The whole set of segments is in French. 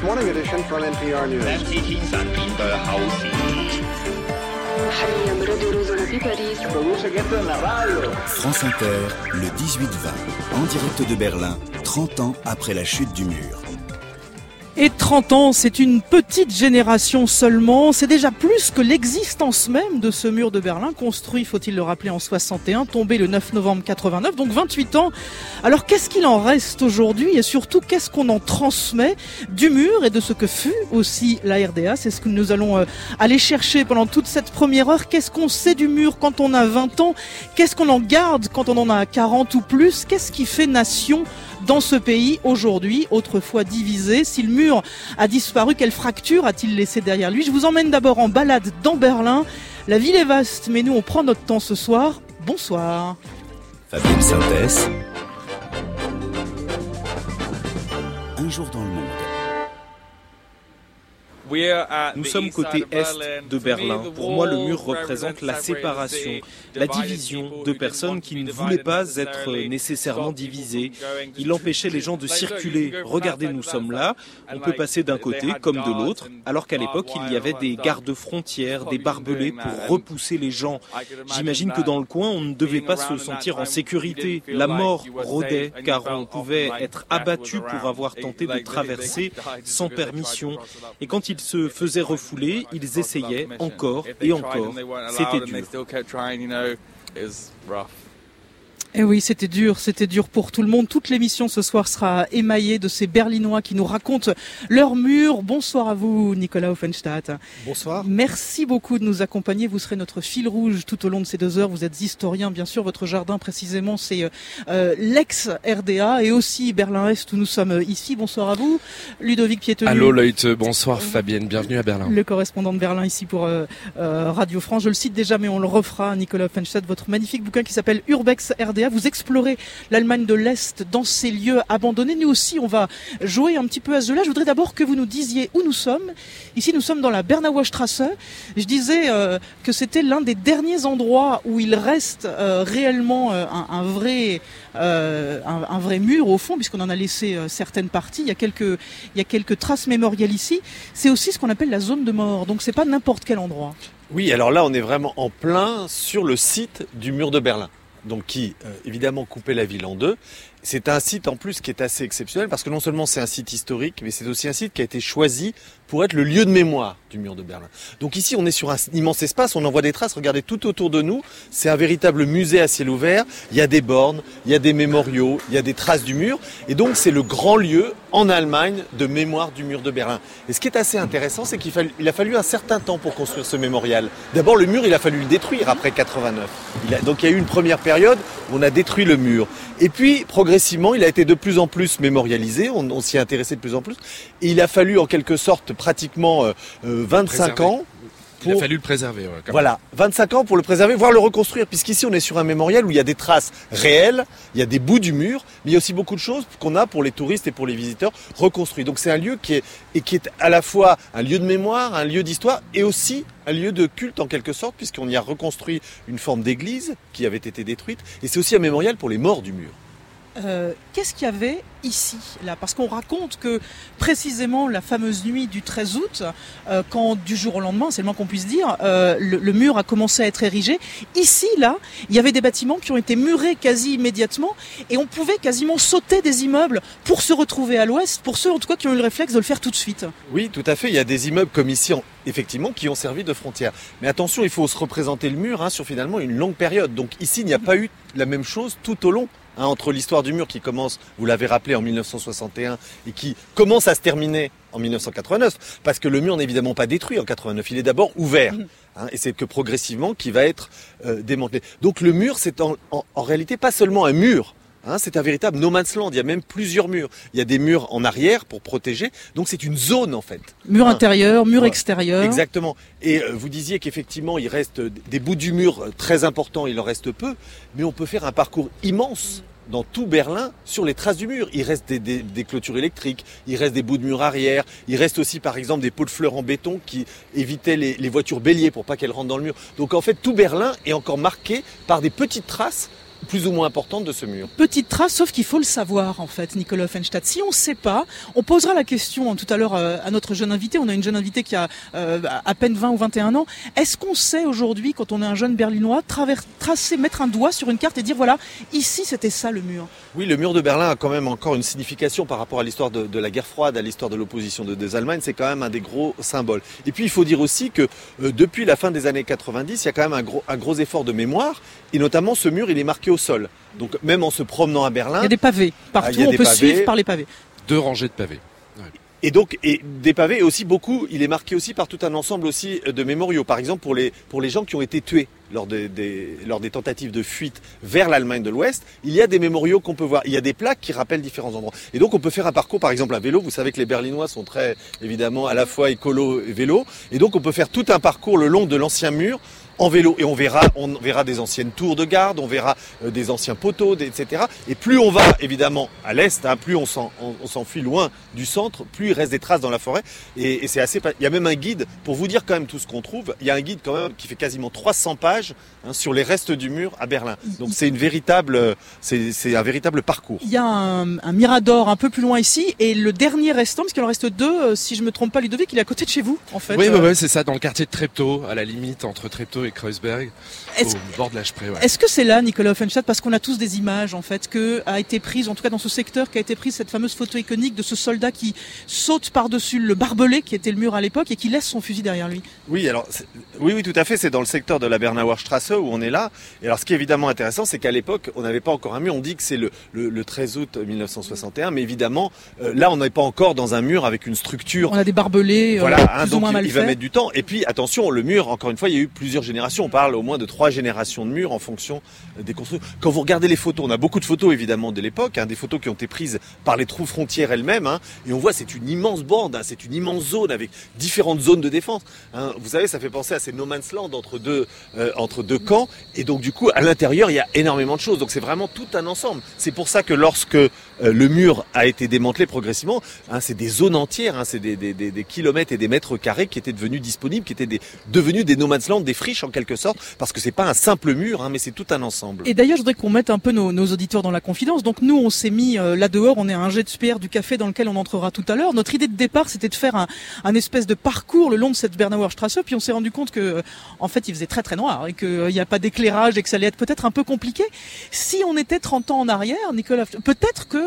This morning edition from NPR News. France Inter, le 18-20, en direct de Berlin, 30 ans après la chute du mur. Et 30 ans, c'est une petite génération seulement. C'est déjà plus que l'existence même de ce mur de Berlin, construit, faut-il le rappeler, en 61, tombé le 9 novembre 89, donc 28 ans. Alors qu'est-ce qu'il en reste aujourd'hui et surtout qu'est-ce qu'on en transmet du mur et de ce que fut aussi la RDA? C'est ce que nous allons aller chercher pendant toute cette première heure. Qu'est-ce qu'on sait du mur quand on a 20 ans? Qu'est-ce qu'on en garde quand on en a 40 ou plus? Qu'est-ce qui fait nation dans ce pays aujourd'hui, autrefois divisé? Si le mur a disparu, quelle fracture a-t-il laissé derrière lui? Je vous emmène d'abord en balade dans Berlin. La ville est vaste, mais nous on prend notre temps ce soir. Bonsoir. Fabienne Synthèse. Un jour dans le monde. Nous sommes côté est de Berlin. Pour moi, le mur représente la séparation, la division de personnes qui ne voulaient pas être nécessairement divisées. Il empêchait les gens de circuler. Regardez, nous sommes là, on peut passer d'un côté comme de l'autre, alors qu'à l'époque, il y avait des gardes-frontières, des barbelés pour repousser les gens. J'imagine que dans le coin, on ne devait pas se sentir en sécurité. La mort rôdait, car on pouvait être abattu pour avoir tenté de traverser sans permission. Et quand ils se faisaient refouler, ils essayaient encore et encore. C'était dur. Eh oui, c'était dur pour tout le monde. Toute l'émission ce soir sera émaillée de ces Berlinois qui nous racontent leur mur. Bonsoir à vous, Nicolas Offenstadt. Bonsoir. Merci beaucoup de nous accompagner. Vous serez notre fil rouge tout au long de ces 2 heures. Vous êtes historien, bien sûr. Votre jardin, précisément, c'est l'ex-RDA et aussi Berlin-Est où nous sommes ici. Bonsoir à vous, Ludovic Piétenu. Allô, Leute. Bonsoir, Fabienne. Bienvenue à Berlin. Le correspondant de Berlin ici pour Radio France. Je le cite déjà, mais on le refera. Nicolas Offenstadt, votre magnifique bouquin qui s'appelle Urbex RDA. Vous explorez l'Allemagne de l'Est dans ces lieux abandonnés. Nous aussi, on va jouer un petit peu à ce jeu-là. Je voudrais d'abord que vous nous disiez où nous sommes. Ici, nous sommes dans la Bernauer Straße. Je disais que c'était l'un des derniers endroits où il reste réellement un vrai mur au fond, puisqu'on en a laissé certaines parties. Il y a quelques traces mémorielles ici. C'est aussi ce qu'on appelle la zone de mort. Donc, c'est pas n'importe quel endroit. Oui, alors là, on est vraiment en plein sur le site du mur de Berlin. Donc qui, évidemment, coupait la ville en deux. C'est un site en plus qui est assez exceptionnel parce que non seulement c'est un site historique, mais c'est aussi un site qui a été choisi pour être le lieu de mémoire du mur de Berlin. Donc ici, on est sur un immense espace, on en voit des traces. Regardez tout autour de nous, c'est un véritable musée à ciel ouvert. Il y a des bornes, il y a des mémoriaux, il y a des traces du mur. Et donc c'est le grand lieu en Allemagne de mémoire du mur de Berlin. Et ce qui est assez intéressant, c'est qu'il a fallu un certain temps pour construire ce mémorial. D'abord, le mur, il a fallu le détruire après 89. Donc il y a eu une première période où on a détruit le mur. Et puis, progressivement, il a été de plus en plus mémorialisé, on s'y est intéressé de plus en plus. Et il a fallu, en quelque sorte, pratiquement 25 ans. Il a fallu le préserver. Ouais, voilà, 25 ans pour le préserver, voire le reconstruire, puisqu'ici on est sur un mémorial où il y a des traces réelles, il y a des bouts du mur, mais il y a aussi beaucoup de choses qu'on a pour les touristes et pour les visiteurs reconstruits. Donc c'est un lieu qui est à la fois un lieu de mémoire, un lieu d'histoire et aussi un lieu de culte en quelque sorte, puisqu'on y a reconstruit une forme d'église qui avait été détruite, et c'est aussi un mémorial pour les morts du mur. Qu'est-ce qu'il y avait ici, là? Parce qu'on raconte que précisément la fameuse nuit du 13 août, quand du jour au lendemain, c'est le moins qu'on puisse dire, le mur a commencé à être érigé. Ici, là, il y avait des bâtiments qui ont été murés quasi immédiatement et on pouvait quasiment sauter des immeubles pour se retrouver à l'ouest, pour ceux en tout cas qui ont eu le réflexe de le faire tout de suite. Oui, tout à fait. Il y a des immeubles comme ici, effectivement, qui ont servi de frontière. Mais attention, il faut se représenter le mur sur finalement une longue période. Donc ici, il n'y a pas eu la même chose tout au long. Entre l'histoire du mur qui commence, vous l'avez rappelé, en 1961 et qui commence à se terminer en 1989, parce que le mur n'est évidemment pas détruit en 89, il est d'abord ouvert. Et c'est que progressivement qu'il va être démantelé. Donc le mur, c'est en réalité pas seulement un mur, c'est un véritable no man's land, il y a même plusieurs murs. Il y a des murs en arrière pour protéger, donc c'est une zone en fait. Mur intérieur, mur extérieur. Exactement. Et vous disiez qu'effectivement il reste des bouts du mur très importants, il en reste peu, mais on peut faire un parcours immense dans tout Berlin sur les traces du mur. Il reste des clôtures électriques, il reste des bouts de murs arrière, il reste aussi par exemple des pots de fleurs en béton qui évitaient les voitures béliers pour pas qu'elles rentrent dans le mur. Donc en fait tout Berlin est encore marqué par des petites traces plus ou moins importante de ce mur. Petite trace, sauf qu'il faut le savoir en fait, Nicolas Offenstadt. Si on ne sait pas, on posera la question tout à l'heure à notre jeune invité. On a une jeune invitée qui a à peine 20 ou 21 ans. Est-ce qu'on sait aujourd'hui, quand on est un jeune Berlinois, tracer, mettre un doigt sur une carte et dire voilà, ici c'était ça le mur? Oui, le mur de Berlin a quand même encore une signification par rapport à l'histoire de la guerre froide, à l'histoire de l'opposition des Allemagnes. C'est quand même un des gros symboles. Et puis il faut dire aussi que depuis la fin des années 90, il y a quand même un gros effort de mémoire. Et notamment ce mur, il est marqué au sol. Donc même en se promenant à Berlin... Il y a des pavés partout, on peut suivre par les pavés. 2 rangées de pavés. Ouais. Et des pavés, et aussi beaucoup, il est marqué aussi par tout un ensemble aussi de mémoriaux. Par exemple, pour les gens qui ont été tués lors des tentatives de fuite vers l'Allemagne de l'Ouest, il y a des mémoriaux qu'on peut voir. Il y a des plaques qui rappellent différents endroits. Et donc, on peut faire un parcours, par exemple, à vélo. Vous savez que les Berlinois sont très, évidemment, à la fois écolo et vélo. Et donc, on peut faire tout un parcours le long de l'ancien mur en vélo, et on verra des anciennes tours de garde, on verra des anciens poteaux, etc. Et plus on va évidemment à l'est, plus on s'enfuit loin du centre, plus il reste des traces dans la forêt. Et c'est assez. Il y a même un guide pour vous dire quand même tout ce qu'on trouve. Il y a un guide quand même qui fait quasiment 300 pages sur les restes du mur à Berlin. Donc c'est un véritable parcours. Il y a un mirador un peu plus loin ici, et le dernier restant, parce qu'il en reste 2, si je me trompe pas, Ludovic, il est à côté de chez vous en fait. Oui, c'est ça, dans le quartier de Treptow, à la limite entre Treptow et Kreuzberg, au bord de la Spree. Ouais. Est-ce que c'est là, Nicolas Offenstadt, parce qu'on a tous des images en fait, que a été prise, en tout cas dans ce secteur, qu'a été prise cette fameuse photo iconique de ce soldat qui saute par-dessus le barbelé qui était le mur à l'époque et qui laisse son fusil derrière lui? Oui, alors oui, tout à fait. C'est dans le secteur de la Bernauer Straße où on est là. Et alors, ce qui est évidemment intéressant, c'est qu'à l'époque, on n'avait pas encore un mur. On dit que c'est le 13 août 1961, mais évidemment, là, on n'est pas encore dans un mur avec une structure. On a des barbelés, plus ou moins mal faits. Il va mettre du temps. Et puis, attention, le mur, encore une fois, il y a eu plusieurs générations. On parle au moins de 3 générations de murs en fonction des constructions. Quand vous regardez les photos, on a beaucoup de photos évidemment de l'époque, des photos qui ont été prises par les troupes frontières elles-mêmes, et on voit c'est une immense bande, c'est une immense zone avec différentes zones de défense. Vous savez, ça fait penser à ces no man's land entre deux camps, et donc du coup à l'intérieur il y a énormément de choses. Donc c'est vraiment tout un ensemble. C'est pour ça que lorsque le mur a été démantelé progressivement, c'est des zones entières, c'est des kilomètres et des mètres carrés qui étaient devenus disponibles, qui étaient devenus des no man's land, des friches en quelque sorte, parce que c'est pas un simple mur, mais c'est tout un ensemble. Et d'ailleurs, je voudrais qu'on mette un peu nos auditeurs dans la confidence. Donc nous, on s'est mis là dehors, on est à un jet de spire du café dans lequel on entrera tout à l'heure. Notre idée de départ, c'était de faire un espèce de parcours le long de cette Bernauer Straße, puis on s'est rendu compte que, en fait, il faisait très très noir et qu'il n'y a pas d'éclairage et que ça allait être peut-être un peu compliqué. Si on était 30 ans en arrière, Nicolas, peut-être que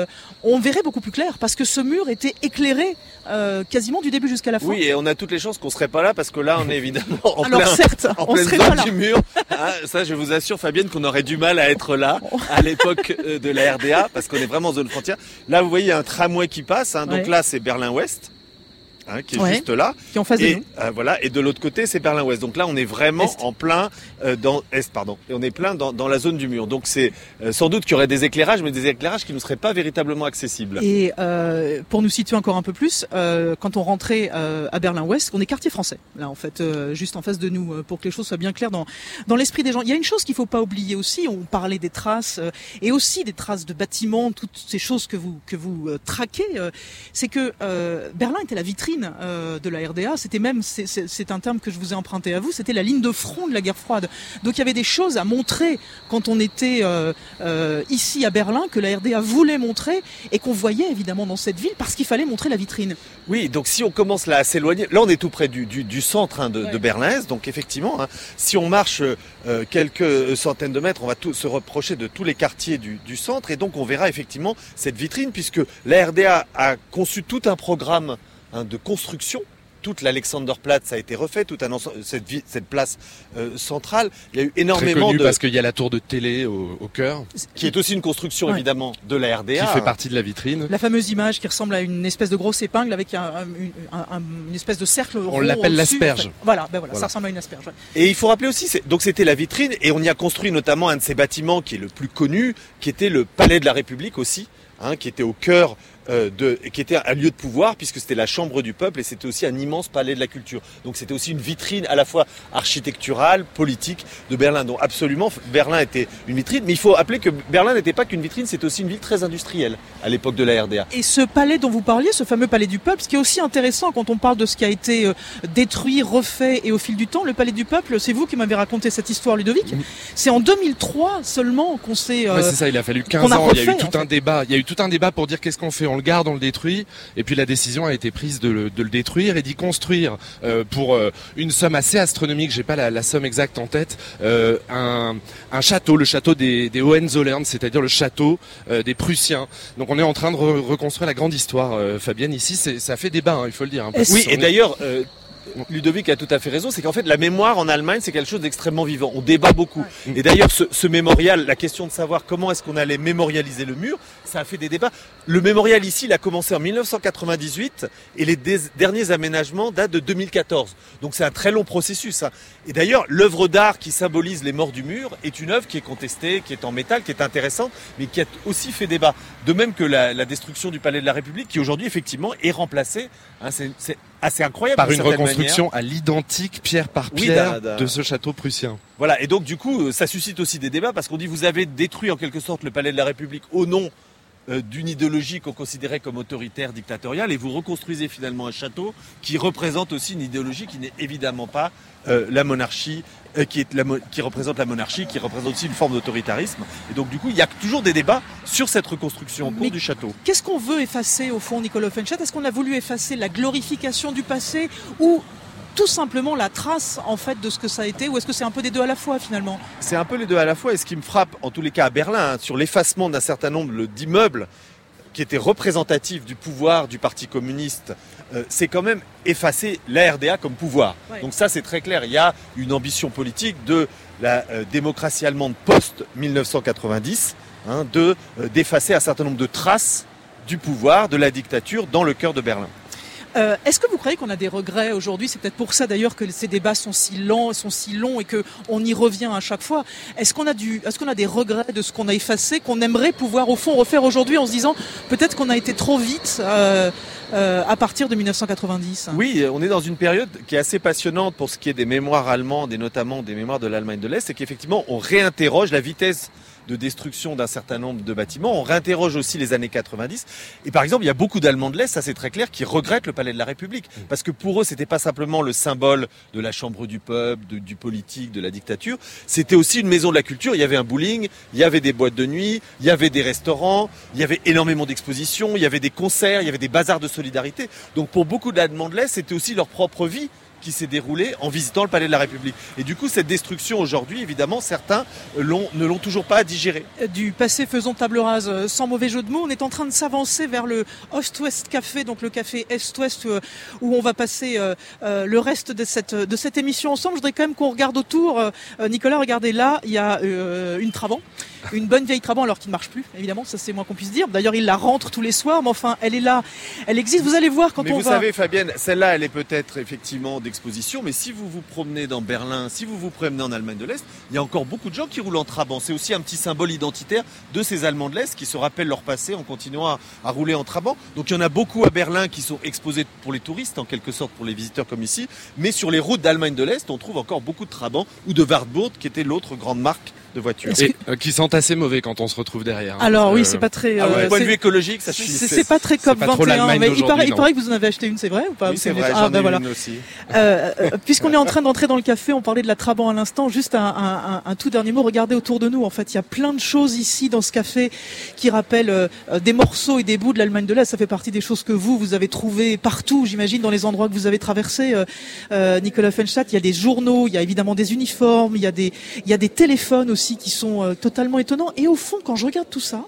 on verrait beaucoup plus clair, parce que ce mur était éclairé quasiment du début jusqu'à la fin. Oui, et on a toutes les chances qu'on serait pas là, parce que là, on est évidemment en pleine zone du mur. Ça, je vous assure, Fabienne, qu'on aurait du mal à être là à l'époque de la RDA, parce qu'on est vraiment en zone frontière. Là, vous voyez, il y a un tramway qui passe. Donc là, c'est Berlin-Ouest. Qui est juste là, qui est en face de nous. Voilà, et de l'autre côté c'est Berlin-Ouest. Donc là on est vraiment en plein dans et on est plein dans la zone du mur. Donc c'est sans doute qu'il y aurait des éclairages, mais des éclairages qui ne seraient pas véritablement accessibles. Et pour nous situer encore un peu plus, quand on rentrait à Berlin-Ouest, on est quartier français là en fait, juste en face de nous, pour que les choses soient bien claires dans l'esprit des gens. Il y a une chose qu'il faut pas oublier aussi, on parlait des traces et aussi des traces de bâtiments, toutes ces choses que vous traquez, c'est que Berlin était la vitrine de la RDA, c'était même, c'est un terme que je vous ai emprunté à vous, c'était la ligne de front de la guerre froide. Donc il y avait des choses à montrer quand on était ici à Berlin, que la RDA voulait montrer et qu'on voyait évidemment dans cette ville, parce qu'il fallait montrer la vitrine. Oui, donc si on commence là à s'éloigner, là on est tout près du centre de Berlin-Est, donc effectivement, si on marche quelques centaines de mètres, on va se rapprocher de tous les quartiers du centre, et donc on verra effectivement cette vitrine, puisque la RDA a conçu tout un programme de construction. Toute l'Alexanderplatz a été refait, toute cette place centrale. Il y a eu énormément très connu parce qu'il y a la tour de télé au cœur, qui est aussi une construction évidemment de la RDA, qui fait partie de la vitrine. La fameuse image qui ressemble à une espèce de grosse épingle avec une espèce de cercle rond. On l'appelle l'asperge. Voilà, ça ressemble à une asperge. Ouais. Et il faut rappeler aussi, donc c'était la vitrine, et on y a construit notamment un de ces bâtiments qui est le plus connu, qui était le Palais de la République aussi. Qui était au cœur qui était un lieu de pouvoir puisque c'était la chambre du peuple et c'était aussi un immense palais de la culture. Donc c'était aussi une vitrine à la fois architecturale, politique de Berlin. Donc absolument, Berlin était une vitrine, mais il faut rappeler que Berlin n'était pas qu'une vitrine, c'était aussi une ville très industrielle à l'époque de la RDA. Et ce palais dont vous parliez, ce fameux palais du peuple, ce qui est aussi intéressant quand on parle de ce qui a été détruit, refait et au fil du temps, le palais du peuple, c'est vous qui m'avez raconté cette histoire, Ludovic. C'est en 2003 seulement qu'on s'est... Ouais, c'est ça, il a fallu 15 ans, il y a eu tout un débat. Il y a eu tout un débat pour dire qu'est-ce qu'on fait, on le garde, on le détruit. Et puis la décision a été prise de le détruire et d'y construire pour une somme assez astronomique, j'ai pas la somme exacte en tête, un château, le château des Hohenzollern, c'est-à-dire le château des Prussiens. Donc on est en train de reconstruire la grande histoire, Fabienne, ici, ça fait débat, hein, il faut le dire. Hein, oui, et d'ailleurs... Ludovic a tout à fait raison, c'est qu'en fait la mémoire en Allemagne c'est quelque chose d'extrêmement vivant, on débat beaucoup. Et d'ailleurs ce mémorial, la question de savoir comment est-ce qu'on allait mémorialiser le mur, ça a fait des débats. Le mémorial ici il a commencé en 1998 et les derniers aménagements datent de 2014. Donc c'est un très long processus. Hein. Et d'ailleurs l'œuvre d'art qui symbolise les morts du mur est une œuvre qui est contestée, qui est en métal, qui est intéressante, mais qui a aussi fait débat. De même que la destruction du Palais de la République qui aujourd'hui effectivement est remplacée. Hein, c'est assez incroyable. Par une reconstruction à l'identique, pierre par pierre, de ce château prussien. Voilà, et donc du coup, ça suscite aussi des débats, parce qu'on dit vous avez détruit en quelque sorte le Palais de la République au nom d'une idéologie qu'on considérait comme autoritaire, dictatoriale, et vous reconstruisez finalement un château qui représente aussi une idéologie qui n'est évidemment pas la monarchie, qui représente la monarchie, qui représente aussi une forme d'autoritarisme. Et donc du coup, il y a toujours des débats sur cette reconstruction en cours du château. Qu'est-ce qu'on veut effacer au fond, Nicolas Offenstadt ? Est-ce qu'on a voulu effacer la glorification du passé ou tout simplement la trace en fait de ce que ça a été, ou est-ce que c'est un peu des deux à la fois finalement ? C'est un peu les deux à la fois, et ce qui me frappe en tous les cas à Berlin, sur l'effacement d'un certain nombre d'immeubles qui étaient représentatifs du pouvoir du Parti communiste, c'est quand même effacer la RDA comme pouvoir. Ouais. Donc ça c'est très clair, il y a une ambition politique de la démocratie allemande post-1990, d'effacer un certain nombre de traces du pouvoir, de la dictature dans le cœur de Berlin. Est-ce que vous croyez qu'on a des regrets aujourd'hui ? C'est peut-être pour ça d'ailleurs que ces débats sont si longs et qu'on y revient à chaque fois. Est-ce qu'on a des regrets de ce qu'on a effacé, qu'on aimerait pouvoir au fond refaire aujourd'hui en se disant peut-être qu'on a été trop vite à partir de 1990 ? Oui, on est dans une période qui est assez passionnante pour ce qui est des mémoires allemandes et notamment des mémoires de l'Allemagne de l'Est, c'est qu'effectivement on réinterroge la vitesse de destruction d'un certain nombre de bâtiments. On réinterroge aussi les années 90. Et par exemple, il y a beaucoup d'Allemands de l'Est, ça c'est très clair, qui regrettent le Palais de la République. Parce que pour eux, c'était pas simplement le symbole de la chambre du peuple, du politique, de la dictature. C'était aussi une maison de la culture. Il y avait un bowling, il y avait des boîtes de nuit, il y avait des restaurants, il y avait énormément d'expositions, il y avait des concerts, il y avait des bazars de solidarité. Donc pour beaucoup d'Allemands de l'Est, c'était aussi leur propre vie qui s'est déroulée en visitant le Palais de la République. Et du coup, cette destruction aujourd'hui, évidemment, certains ne l'ont toujours pas digérée. Du passé faisons table rase, sans mauvais jeu de mots, on est en train de s'avancer vers le Ost-West Café, donc le café Est-Ouest, où on va passer le reste de cette émission ensemble. Je voudrais quand même qu'on regarde autour. Nicolas, regardez là, il y a une Trabant. Une bonne vieille Trabant, alors qu'il ne marche plus, évidemment, ça c'est moins qu'on puisse dire. D'ailleurs, il la rentre tous les soirs, mais enfin, elle est là, elle existe. Vous allez voir quand on va... Mais vous savez, Fabienne, celle-là, elle est peut-être effectivement d'exposition, mais si vous vous promenez dans Berlin, si vous vous promenez en Allemagne de l'Est, il y a encore beaucoup de gens qui roulent en Trabant. C'est aussi un petit symbole identitaire de ces Allemands de l'Est qui se rappellent leur passé en continuant à rouler en Trabant. Donc il y en a beaucoup à Berlin qui sont exposés pour les touristes, en quelque sorte pour les visiteurs comme ici, mais sur les routes d'Allemagne de l'Est, on trouve encore beaucoup de Trabant ou de Wartburg, qui était l'autre grande marque de voitures. Et qui sentent assez mauvais quand on se retrouve derrière. Alors oui, c'est pas très... du point de vue écologique, ça c'est pas très COP21, mais il paraît que vous en avez acheté une, c'est vrai ou pas? Oui, c'est vrai, j'en ai une aussi. Puisqu'on est en train d'entrer dans le café, on parlait de la Trabant à l'instant, juste un tout dernier mot, regardez autour de nous, en fait, il y a plein de choses ici dans ce café qui rappellent des morceaux et des bouts de l'Allemagne de l'Est. Ça fait partie des choses que vous avez trouvées partout, j'imagine, dans les endroits que vous avez traversés. Nicolas Offenstadt, il y a des journaux, il y a évidemment des uniformes, il y a des téléphones aussi qui sont totalement étonnants. Et au fond, quand je regarde tout ça,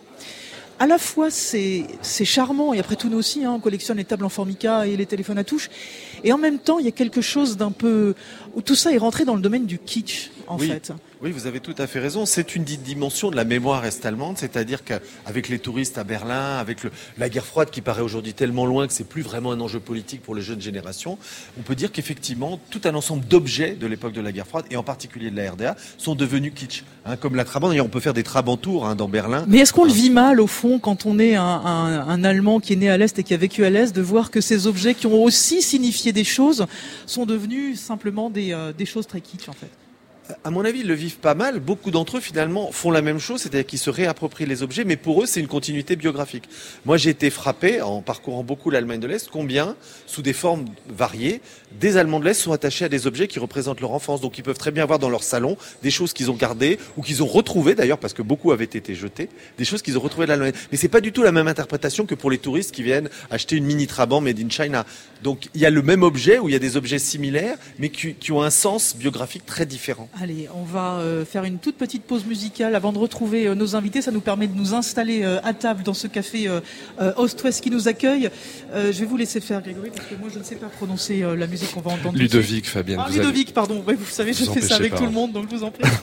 à la fois c'est charmant, et après tout nous aussi, on collectionne les tables en formica et les téléphones à touche, et en même temps il y a quelque chose d'un peu où tout ça est rentré dans le domaine du kitsch en fait. Oui, vous avez tout à fait raison. C'est une dimension de la mémoire est-allemande, c'est-à-dire qu'avec les touristes à Berlin, avec la guerre froide qui paraît aujourd'hui tellement loin que c'est plus vraiment un enjeu politique pour les jeunes générations, on peut dire qu'effectivement, tout un ensemble d'objets de l'époque de la guerre froide, et en particulier de la RDA, sont devenus kitsch. Comme la Trabant, d'ailleurs on peut faire des Trabantours dans Berlin. Mais est-ce qu'on le vit mal, au fond, quand on est un Allemand qui est né à l'Est et qui a vécu à l'Est, de voir que ces objets qui ont aussi signifié des choses sont devenus simplement des choses très kitsch, en fait? À mon avis, ils le vivent pas mal. Beaucoup d'entre eux, finalement, font la même chose, c'est-à-dire qu'ils se réapproprient les objets, mais pour eux, c'est une continuité biographique. Moi, j'ai été frappé, en parcourant beaucoup l'Allemagne de l'Est, combien, sous des formes variées, des Allemands de l'Est sont attachés à des objets qui représentent leur enfance. Donc, ils peuvent très bien avoir dans leur salon des choses qu'ils ont gardées, ou qu'ils ont retrouvées, d'ailleurs, parce que beaucoup avaient été jetés, des choses qu'ils ont retrouvées de l'Allemagne. Mais c'est pas du tout la même interprétation que pour les touristes qui viennent acheter une mini Trabant made in China. Donc, il y a le même objet, ou il y a des objets similaires, mais qui ont un sens biographique très différent. Allez, on va faire une toute petite pause musicale avant de retrouver nos invités. Ça nous permet de nous installer à table dans ce café Ost-Ouest qui nous accueille. Je vais vous laisser faire, Grégory, parce que moi je ne sais pas prononcer la musique qu'on va entendre. Ludovic, Fabienne. Ludovic, pardon. Ouais, vous savez, je fais ça avec tout le monde, donc je vous en prie.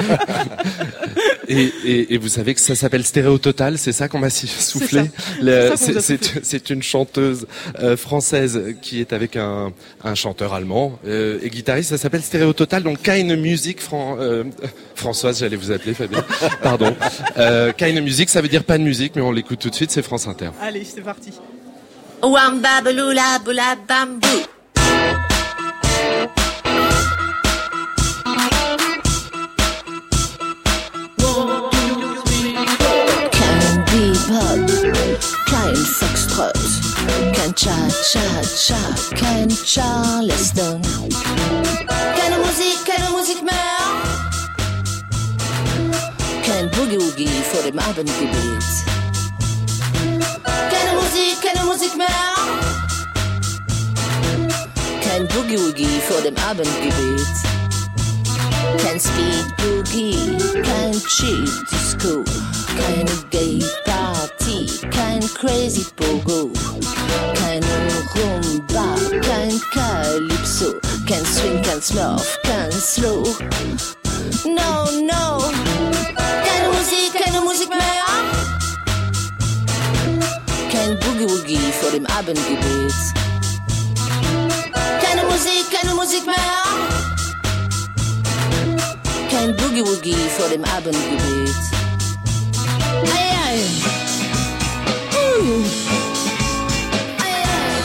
et vous savez que ça s'appelle Stéréo Total, c'est ça qu'on m'a soufflé. C'est une chanteuse française qui est avec un chanteur allemand et guitariste. Ça s'appelle Stéréo Total, donc Keine Musik Françoise, j'allais vous appeler Fabien. Pardon. Keine Musik, ça veut dire pas de musique, mais on l'écoute tout de suite, c'est France Inter. Allez, c'est parti. Wamba balula bula bambou. Kein Bebop, kein Foxtrot, kein Cha-Cha-Cha, kein Charleston. Keine Musik mehr. Kein Boogie-Woogie vor dem Abendgebet. Keine Musik mehr. Kein Boogie-Woogie vor dem Abendgebet. Kein Speed-Boogie, kein Cheap-Disco, keine Gay-Party, kein Crazy-Pogo, keine Rumba, kein Calypso, kein Swing, kein Smurf, kein Slow. No, keine Musik mehr. Kein Boogie-Woogie vor dem Abendgebet. Keine Musik mehr. Kein Boogie-Woogie vor dem Abendgebet. Ei, ei. Ei, ei.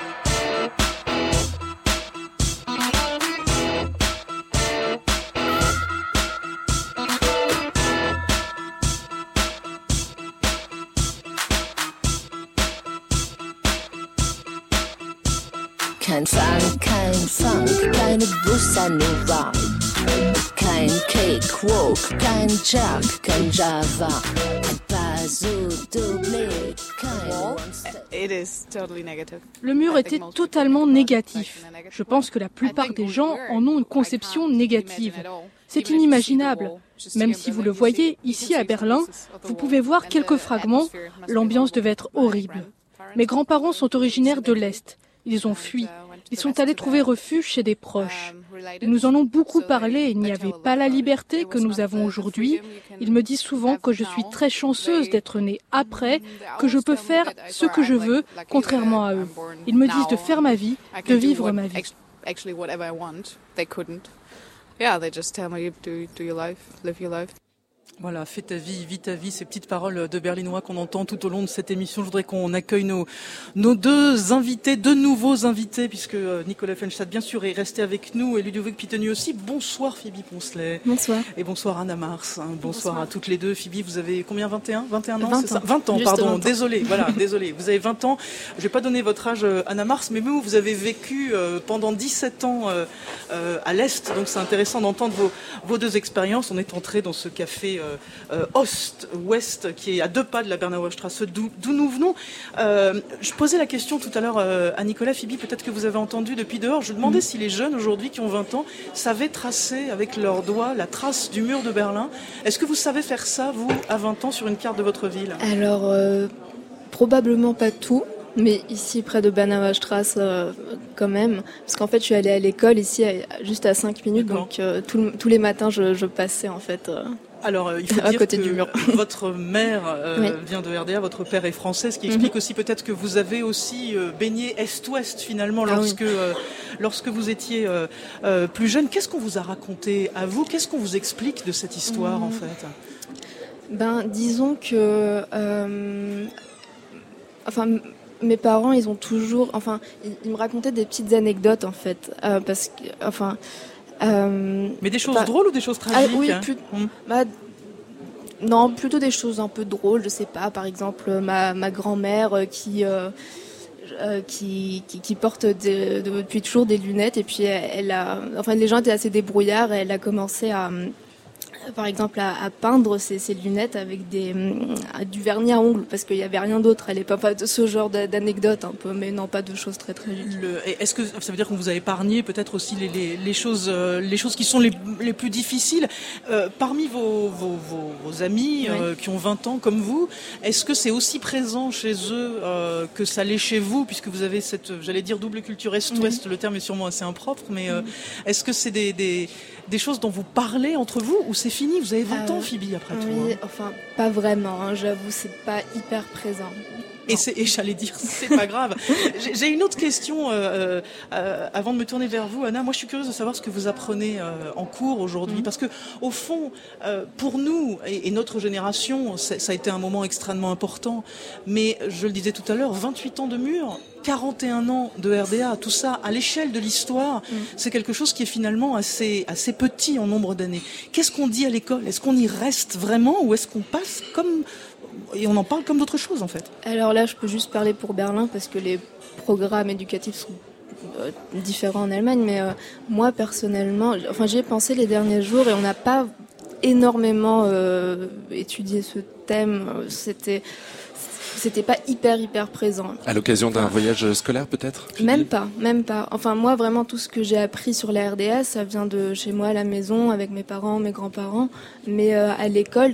Kein Funk, keine Bossa Nova. Kein Cakewalk, kein Jack, kein Java, ein Paso Doble, kein Monster. Le mur était totalement négatif. Je pense que la plupart des gens en ont une conception négative. C'est inimaginable. Même si vous le voyez, ici à Berlin, vous pouvez voir quelques fragments. L'ambiance devait être horrible. Mes grands-parents sont originaires de l'Est. Ils ont fui. Ils sont allés trouver refuge chez des proches. Ils nous en ont beaucoup parlé. Il n'y avait pas la liberté que nous avons aujourd'hui. Ils me disent souvent que je suis très chanceuse d'être née après, que je peux faire ce que je veux, contrairement à eux. Ils me disent de faire ma vie, de vivre ma vie. Voilà, fais ta vie, vis ta vie, ces petites paroles de Berlinois qu'on entend tout au long de cette émission. Je voudrais qu'on accueille nos deux invités, deux nouveaux invités, puisque Nicolas Fenstadt, bien sûr, est resté avec nous, et Ludovic Pitoni aussi. Bonsoir Phoebe Poncelet. Bonsoir. Et bonsoir Anna Mars. Bonsoir à toutes les deux. Phoebe, vous avez combien, 21 ans, 20 c'est ça? ans. 20 ans, Juste pardon. 20 ans. Désolé, voilà, désolé. Vous avez 20 ans. Je vais pas donner votre âge, Anna Mars, mais vous avez vécu pendant 17 ans à l'Est, donc c'est intéressant d'entendre vos deux expériences. On est entré dans ce café Ost-Ouest, qui est à 2 pas de la Bernauer Straße, d'où nous venons. Je posais la question tout à l'heure à Nicolas, Phoebe, peut-être que vous avez entendu depuis dehors. Je demandais si les jeunes aujourd'hui qui ont 20 ans savaient tracer avec leurs doigts la trace du mur de Berlin. Est-ce que vous savez faire ça, vous, à 20 ans, sur une carte de votre ville? Alors, probablement pas tout. Mais ici, près de Bernauer-Straße, quand même. Parce qu'en fait, je suis allée à l'école ici, juste à 5 minutes. D'accord. Donc, tous les matins, je passais, en fait, alors, il faut à dire côté que du mur. votre mère vient de RDA, votre père est français, ce qui explique aussi peut-être que vous avez aussi baigné Est-Ouest, finalement, lorsque vous étiez plus jeune. Qu'est-ce qu'on vous a raconté à vous? Qu'est-ce qu'on vous explique de cette histoire, en fait? Disons que... mes parents, ils ont toujours... ils me racontaient des petites anecdotes, en fait. Parce que... mais des choses drôles ou des choses tragiques? Oui, non, plutôt des choses un peu drôles, je sais pas. Par exemple, ma grand-mère qui porte depuis toujours des lunettes, et puis les gens étaient assez débrouillards, et elle a commencé par exemple à peindre ses lunettes avec du vernis à ongles, parce qu'il n'y avait rien d'autre à l'époque. Enfin, ce genre d'anecdote un peu, mais non, pas de choses très tragiques. Est-ce que ça veut dire qu'on vous a épargné peut-être aussi les choses qui sont les plus difficiles parmi vos amis qui ont 20 ans comme vous? Est-ce que c'est aussi présent chez eux que ça l'est chez vous, puisque vous avez cette, j'allais dire, double culture Est-Ouest, le terme est sûrement assez impropre, mais est-ce que c'est des choses dont vous parlez entre vous, ou c'est fini? Vous avez 20 ans, Phoebe, après tout. Oui, pas vraiment, j'avoue, c'est pas hyper présent. Et j'allais dire, c'est pas grave. J'ai une autre question avant de me tourner vers vous, Anna. Moi, je suis curieuse de savoir ce que vous apprenez en cours aujourd'hui, parce que au fond, pour nous et notre génération, ça a été un moment extrêmement important. Mais je le disais tout à l'heure, 28 ans de mur, 41 ans de RDA, tout ça à l'échelle de l'histoire, c'est quelque chose qui est finalement assez petit en nombre d'années. Qu'est-ce qu'on dit à l'école? Est-ce qu'on y reste vraiment, ou est-ce qu'on passe et on en parle comme d'autres choses, en fait? Alors là, je peux juste parler pour Berlin, parce que les programmes éducatifs sont différents en Allemagne, mais moi, personnellement, j'y ai pensé les derniers jours, et on n'a pas énormément étudié ce thème. C'était pas hyper présent. À l'occasion d'un voyage scolaire, peut-être? Même pas. Moi, vraiment, tout ce que j'ai appris sur la RDA, ça vient de chez moi à la maison, avec mes parents, mes grands-parents. Mais à l'école,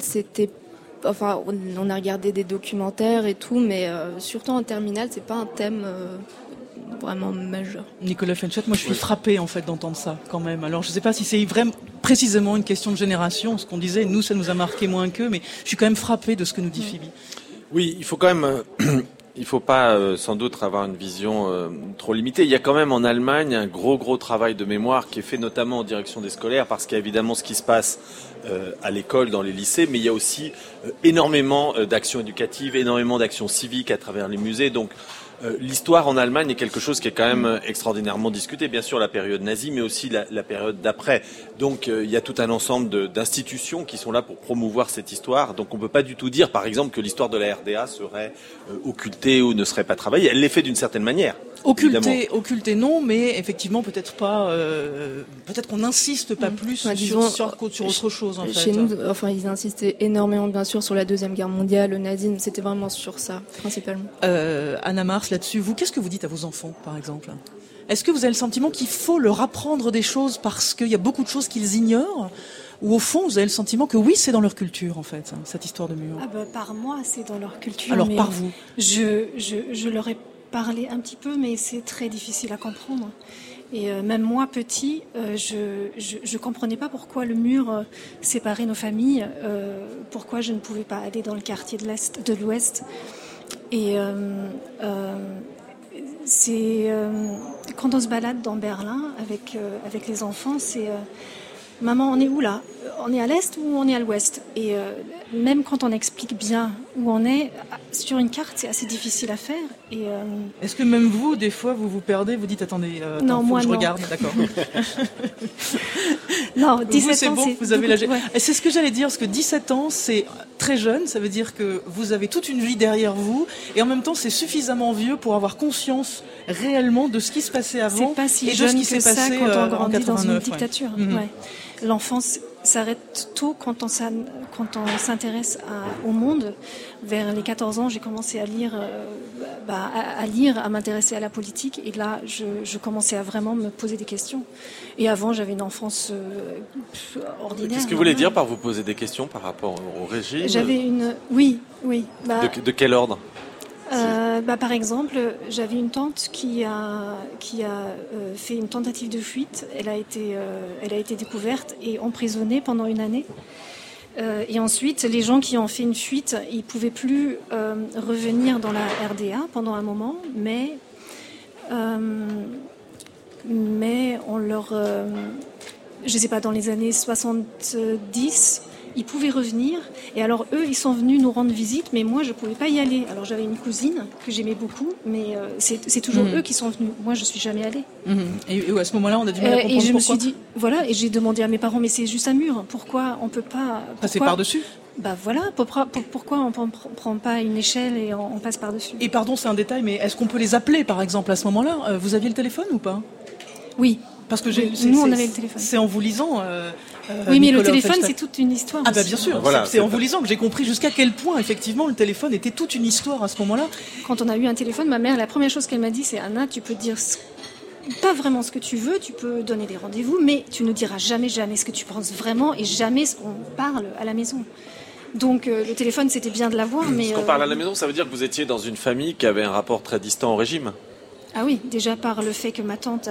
on a regardé des documentaires et tout, mais surtout en terminale, c'est pas un thème vraiment majeur. Nicolas Fenchette, moi je suis frappée en fait d'entendre ça quand même. Alors je sais pas si c'est vraiment précisément une question de génération, ce qu'on disait, nous ça nous a marqué moins qu'eux, mais je suis quand même frappée de ce que nous dit Phoebe. Oui, il faut quand même... Il faut pas sans doute avoir une vision trop limitée. Il y a quand même en Allemagne un gros travail de mémoire qui est fait notamment en direction des scolaires, parce qu'il y a évidemment ce qui se passe à l'école, dans les lycées, mais il y a aussi énormément d'actions éducatives, énormément d'actions civiques à travers les musées. Donc l'histoire en Allemagne est quelque chose qui est quand même extraordinairement discuté. Bien sûr, la période nazie, mais aussi la période d'après. Donc il y a tout un ensemble d'institutions qui sont là pour promouvoir cette histoire. Donc on peut pas du tout dire, par exemple, que l'histoire de la RDA serait occultée ou ne serait pas travaillée. Elle l'est fait d'une certaine manière. Occulté non, mais effectivement peut-être pas. Peut-être qu'on n'insiste pas plus sur autre chose. Chez nous, ils insistaient énormément, bien sûr, sur la Deuxième Guerre mondiale, le nazisme. C'était vraiment sur ça, principalement. Anna Mars, là-dessus, qu'est-ce que vous dites à vos enfants, par exemple? Est-ce que vous avez le sentiment qu'il faut leur apprendre des choses parce qu'il y a beaucoup de choses qu'ils ignorent? Ou au fond, vous avez le sentiment que oui, c'est dans leur culture, en fait, cette histoire de mur? Par moi, c'est dans leur culture. Alors, par vous? Je leur ai parlé un petit peu, mais c'est très difficile à comprendre. Et même moi, petit, je comprenais pas pourquoi le mur séparait nos familles, pourquoi je ne pouvais pas aller dans le quartier de l'Ouest. Et c'est quand on se balade dans Berlin avec les enfants, c'est maman, on est où là? On est à l'est ou on est à l'ouest? Et même quand on explique bien où on est, sur une carte, c'est assez difficile à faire. Et est-ce que même vous, des fois, vous vous perdez? Vous dites, attendez, non, moi, je non. regarde, d'accord. Non, 17 c'est ans, bon, c'est vous avez l'âge. Ouais. Et c'est ce que j'allais dire, parce que 17 ans, c'est très jeune, ça veut dire que vous avez toute une vie derrière vous, et en même temps, c'est suffisamment vieux pour avoir conscience réellement de ce qui se passait avant. C'est pas si et de jeune ce qui que s'est ça passé quand on en grandit 89, dans une dictature. Ouais. Ouais. L'enfance s'arrête tôt quand on s'intéresse au monde. Vers les 14 ans, j'ai commencé à lire, à m'intéresser à la politique. Et là, je commençais à vraiment me poser des questions. Et avant, j'avais une enfance ordinaire. Qu'est-ce que vous voulez dire par vous poser des questions par rapport au régime? J'avais une... Oui. De quel ordre? Par exemple, j'avais une tante qui a fait une tentative de fuite. Elle a été découverte et emprisonnée pendant 1 année. Et ensuite, les gens qui ont fait une fuite, ils pouvaient plus revenir dans la RDA pendant un moment, mais on leur, je sais pas, dans les années 70. Ils pouvaient revenir, et alors eux, ils sont venus nous rendre visite, mais moi, je pouvais pas y aller. Alors j'avais une cousine que j'aimais beaucoup, mais c'est toujours eux qui sont venus. Moi, je suis jamais allée. Et à ce moment-là, on a du mal à comprendre et je me pourquoi. suis dit, voilà, et j'ai demandé à mes parents, mais c'est juste un mur. Pourquoi on peut pas passer par-dessus ? Voilà, pourquoi on prend pas une échelle et on passe par-dessus ? Et pardon, c'est un détail, mais est-ce qu'on peut les appeler, par exemple, à ce moment-là ? Vous aviez le téléphone ou pas ? Oui. Parce que nous, on avait le téléphone. C'est en vous lisant. Oui, mais le téléphone, c'est toute une histoire. Ah, bien sûr. Voilà, c'est en vous lisant que j'ai compris jusqu'à quel point, effectivement, le téléphone était toute une histoire à ce moment-là. Quand on a eu un téléphone, ma mère, la première chose qu'elle m'a dit, c'est Anna, tu peux dire pas vraiment ce que tu veux, tu peux donner des rendez-vous, mais tu ne diras jamais ce que tu penses vraiment et jamais ce qu'on parle à la maison. Donc le téléphone, c'était bien de l'avoir, mais... Ce qu'on parle à la maison, ça veut dire que vous étiez dans une famille qui avait un rapport très distant au régime ? Ah oui, déjà par le fait que ma tante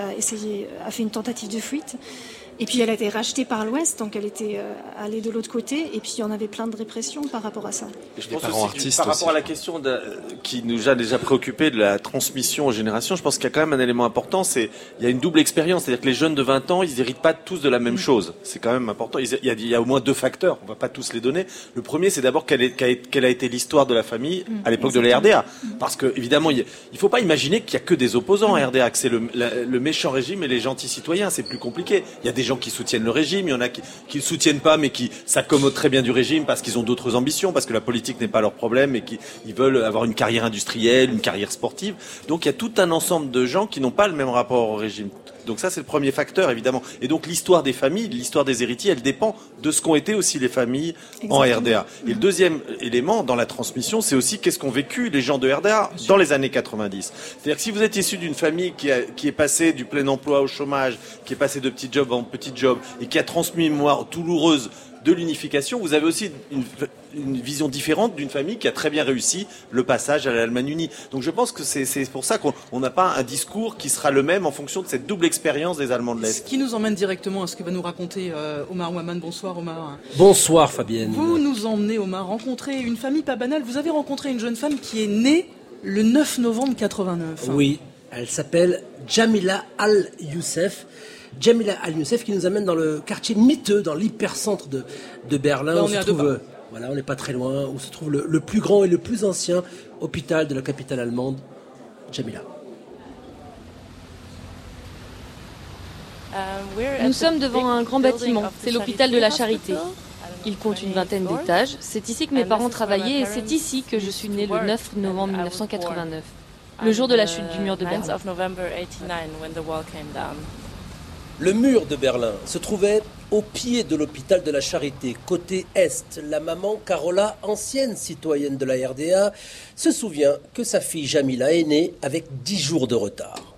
a fait une tentative de fuite. Et puis elle a été rachetée par l'Ouest, donc elle était allée de l'autre côté. Et puis on avait plein de répression par rapport à ça. Et je pense aussi que, par rapport à la question qui nous a déjà préoccupé de la transmission aux générations, je pense qu'il y a quand même un élément important, il y a une double expérience. C'est-à-dire que les jeunes de 20 ans, ils n'héritent pas tous de la même chose. C'est quand même important. Il y a au moins 2 facteurs, on va pas tous les donner. Le premier, c'est d'abord quelle a été l'histoire de la famille à l'époque de la RDA. Parce que, évidemment, il faut pas imaginer qu'il y a que des opposants à RDA, que c'est le méchant régime et les gentils citoyens. C'est plus compliqué. Il y a des gens qui soutiennent le régime, il y en a qui le soutiennent pas mais qui s'accommodent très bien du régime parce qu'ils ont d'autres ambitions, parce que la politique n'est pas leur problème et qu'ils veulent avoir une carrière industrielle, une carrière sportive. Donc il y a tout un ensemble de gens qui n'ont pas le même rapport au régime. Donc ça c'est le premier facteur évidemment. Et donc l'histoire des familles, l'histoire des héritiers, elle dépend de ce qu'ont été aussi les familles en RDA. Et le deuxième élément dans la transmission, c'est aussi qu'est-ce qu'ont vécu les gens de RDA dans les années 90. C'est-à-dire que si vous êtes issu d'une famille qui est passée du plein emploi au chômage, qui est passée de petit job en petit job et qui a transmis une mémoire douloureuse de l'unification, vous avez aussi une vision différente d'une famille qui a très bien réussi le passage à l'Allemagne unie. Donc je pense que c'est pour ça qu'on n'a pas un discours qui sera le même en fonction de cette double expérience des Allemands de l'Est. Ce qui nous emmène directement à ce que va nous raconter Omar Ouaman. Bonsoir Omar. Bonsoir Fabienne. Vous nous emmenez, Omar, rencontrer une famille pas banale. Vous avez rencontré une jeune femme qui est née le 9 novembre 89. Oui, elle s'appelle Jamila Al-Youssef. Jamila Al-Youssef qui nous amène dans le quartier miteux, dans l'hypercentre de Berlin. Là, on se trouve, on n'est pas très loin, où se trouve le plus grand et le plus ancien hôpital de la capitale allemande, Jamila. Nous sommes devant un grand bâtiment, c'est l'hôpital de la Charité. Il compte une 20aine d'étages. C'est ici que mes parents travaillaient et c'est ici que je suis née le 9 novembre 1989, le jour de la chute du mur de Berlin. Le mur de Berlin se trouvait au pied de l'hôpital de la Charité, côté est. La maman Carola, ancienne citoyenne de la RDA, se souvient que sa fille Jamila est née avec 10 jours de retard.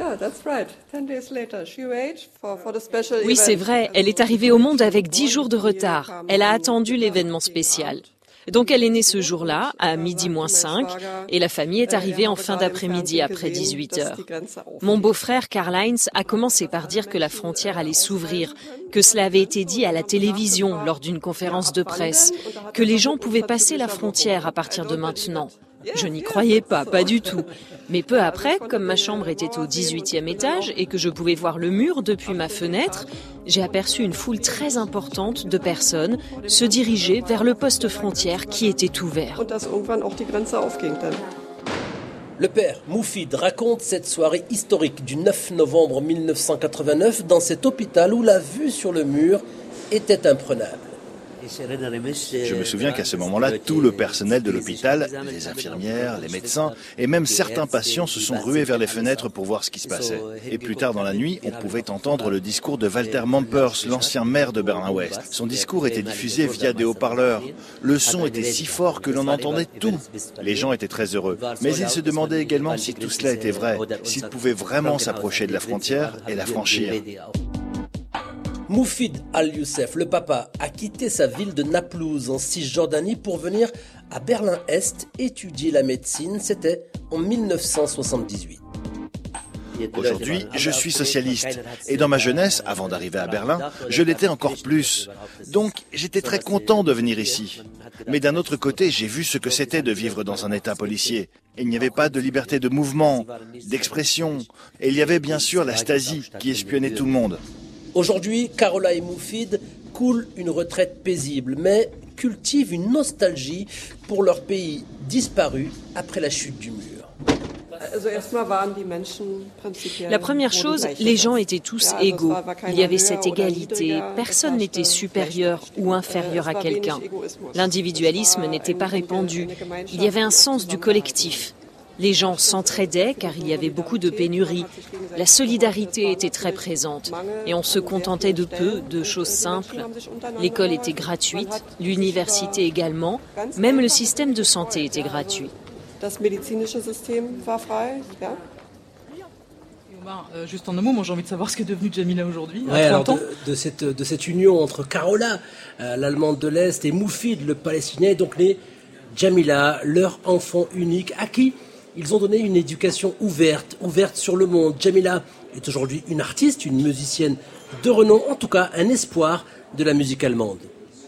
Oui, c'est vrai, elle est arrivée au monde avec 10 jours de retard. Elle a attendu l'événement spécial. Donc elle est née ce jour-là, à 12:05, et la famille est arrivée en fin d'après-midi, après 18h. Mon beau-frère Karl-Heinz a commencé par dire que la frontière allait s'ouvrir, que cela avait été dit à la télévision lors d'une conférence de presse, que les gens pouvaient passer la frontière à partir de maintenant. Je n'y croyais pas du tout. Mais peu après, comme ma chambre était au 18e étage et que je pouvais voir le mur depuis ma fenêtre, j'ai aperçu une foule très importante de personnes se diriger vers le poste frontière qui était ouvert. Le père Moufid raconte cette soirée historique du 9 novembre 1989 dans cet hôpital où la vue sur le mur était imprenable. Je me souviens qu'à ce moment-là, tout le personnel de l'hôpital, les infirmières, les médecins et même certains patients se sont rués vers les fenêtres pour voir ce qui se passait. Et plus tard dans la nuit, on pouvait entendre le discours de Walter Mampers, l'ancien maire de Berlin-Ouest. Son discours était diffusé via des haut-parleurs. Le son était si fort que l'on entendait tout. Les gens étaient très heureux. Mais ils se demandaient également si tout cela était vrai, s'ils pouvaient vraiment s'approcher de la frontière et la franchir. Moufid Al-Youssef, le papa, a quitté sa ville de Naplouse en Cisjordanie pour venir à Berlin-Est étudier la médecine. C'était en 1978. Aujourd'hui, je suis socialiste. Et dans ma jeunesse, avant d'arriver à Berlin, je l'étais encore plus. Donc, j'étais très content de venir ici. Mais d'un autre côté, j'ai vu ce que c'était de vivre dans un État policier. Il n'y avait pas de liberté de mouvement, d'expression. Et il y avait bien sûr la Stasi qui espionnait tout le monde. Aujourd'hui, Carola et Moufid coulent une retraite paisible, mais cultivent une nostalgie pour leur pays disparu après la chute du mur. La première chose, les gens étaient tous égaux. Il y avait cette égalité. Personne n'était supérieur ou inférieur à quelqu'un. L'individualisme n'était pas répandu. Il y avait un sens du collectif. Les gens s'entraidaient car il y avait beaucoup de pénuries. La solidarité était très présente et on se contentait de peu, de choses simples. L'école était gratuite, l'université également, même le système de santé était gratuit. Das medizinische System war frei, ja. Juste en un mot, moi j'ai envie de savoir ce qu'est devenu Jamila aujourd'hui. Alors de cette union entre Carola, l'Allemande de l'Est, et Moufid, le Palestinien, donc né Jamila, leur enfant unique, à qui ils ont donné une éducation ouverte sur le monde. Jamila est aujourd'hui une artiste, une musicienne de renom, en tout cas un espoir de la musique allemande.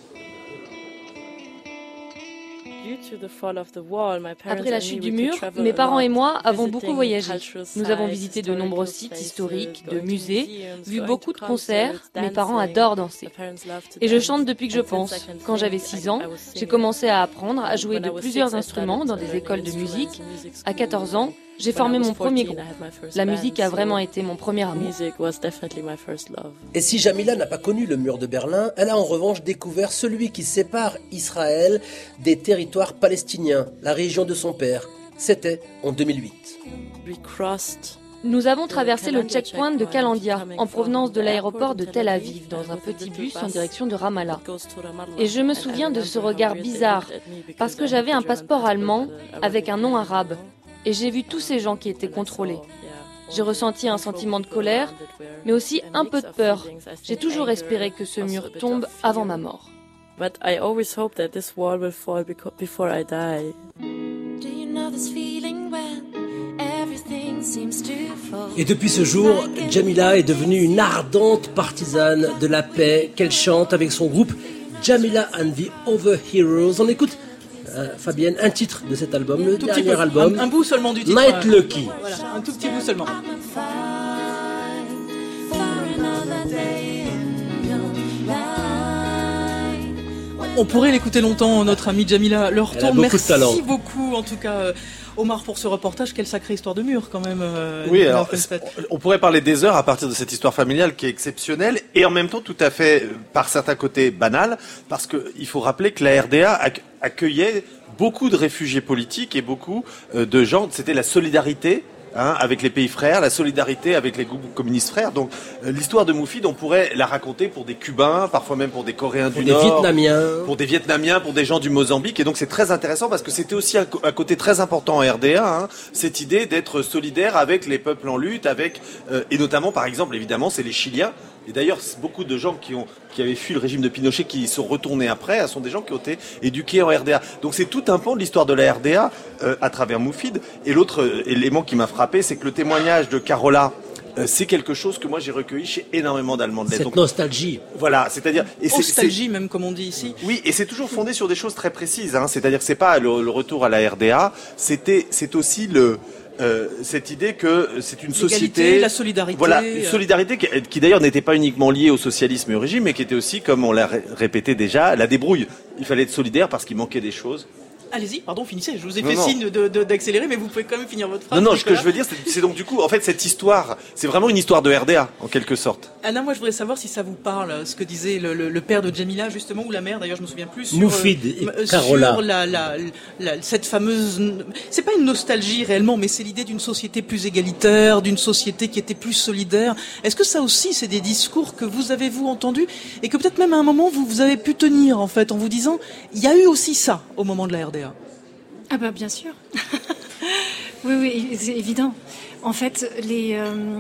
Après la chute du mur, mes parents et moi avons beaucoup voyagé. Nous avons visité de nombreux sites historiques, de musées, vu beaucoup de concerts. Mes parents adorent danser. Et je chante depuis que je pense. Quand j'avais 6 ans, j'ai commencé à apprendre à jouer de plusieurs instruments dans des écoles de musique. À 14 ans, j'ai formé mon premier groupe. La musique a vraiment été mon premier amour. Et si Jamila n'a pas connu le mur de Berlin, elle a en revanche découvert celui qui sépare Israël des territoires palestiniens, la région de son père. C'était en 2008. Nous avons traversé le checkpoint de Kalandia en provenance de l'aéroport de Tel Aviv dans un petit bus en direction de Ramallah. Et je me souviens de ce regard bizarre parce que j'avais un passeport allemand avec un nom arabe. Et j'ai vu tous ces gens qui étaient contrôlés. J'ai ressenti un sentiment de colère, mais aussi un peu de peur. J'ai toujours espéré que ce mur tombe avant ma mort. Et depuis ce jour, Jamila est devenue une ardente partisane de la paix qu'elle chante avec son groupe Jamila and the Other Heroes. On écoute Fabienne, un titre de cet album, le dernier album. Un bout seulement du titre. Night Lucky. Voilà, un tout petit bout seulement. On pourrait l'écouter longtemps, notre amie Jamila. Le retour, merci beaucoup en tout cas. Omar, pour ce reportage, quelle sacrée histoire de mur quand même. Oui, alors on pourrait parler des heures à partir de cette histoire familiale qui est exceptionnelle et en même temps tout à fait, par certains côtés, banale, parce qu'il faut rappeler que la RDA accueillait beaucoup de réfugiés politiques et beaucoup de gens, c'était la solidarité avec les pays frères, la solidarité avec les groupes communistes frères. Donc l'histoire de Moufid, on pourrait la raconter pour des Cubains, parfois même pour des Coréens du Nord, pour des Vietnamiens, pour des gens du Mozambique. Et donc c'est très intéressant parce que c'était aussi un côté très important en RDA, cette idée d'être solidaire avec les peuples en lutte, et notamment par exemple évidemment c'est les Chiliens. Et d'ailleurs, beaucoup de gens qui avaient fui le régime de Pinochet, qui y sont retournés après, sont des gens qui ont été éduqués en RDA. Donc c'est tout un pan de l'histoire de la RDA à travers Moufid. Et l'autre élément qui m'a frappé, c'est que le témoignage de Carola, c'est quelque chose que moi j'ai recueilli chez énormément d'Allemands de l'Est. Cette nostalgie. Voilà, c'est-à-dire... Nostalgie même, comme on dit ici. Oui, et c'est toujours fondé sur des choses très précises. C'est-à-dire que c'est pas le retour à la RDA, c'est aussi cette idée que c'est une société, la solidarité, voilà, une solidarité qui d'ailleurs n'était pas uniquement liée au socialisme et au régime, mais qui était aussi, comme on l'a répété déjà, la débrouille. Il fallait être solidaire parce qu'il manquait des choses. Allez-y, pardon, finissez. Je vous ai fait signe d'accélérer, mais vous pouvez quand même finir votre phrase. Non, ce que je veux dire, c'est donc du coup, en fait, cette histoire, c'est vraiment une histoire de RDA, en quelque sorte. Anna, moi, je voudrais savoir si ça vous parle, ce que disait le père de Jamila, justement, ou la mère, d'ailleurs, je me souviens plus. Sur, Moufid et Carola. Sur cette fameuse... C'est pas une nostalgie, réellement, mais c'est l'idée d'une société plus égalitaire, d'une société qui était plus solidaire. Est-ce que ça aussi, c'est des discours que vous avez-vous entendus, et que peut-être même à un moment, vous avez pu tenir, en fait, en vous disant, il y a eu aussi ça, au moment de la RDA? Ah bah bien sûr. Oui, c'est évident. En fait,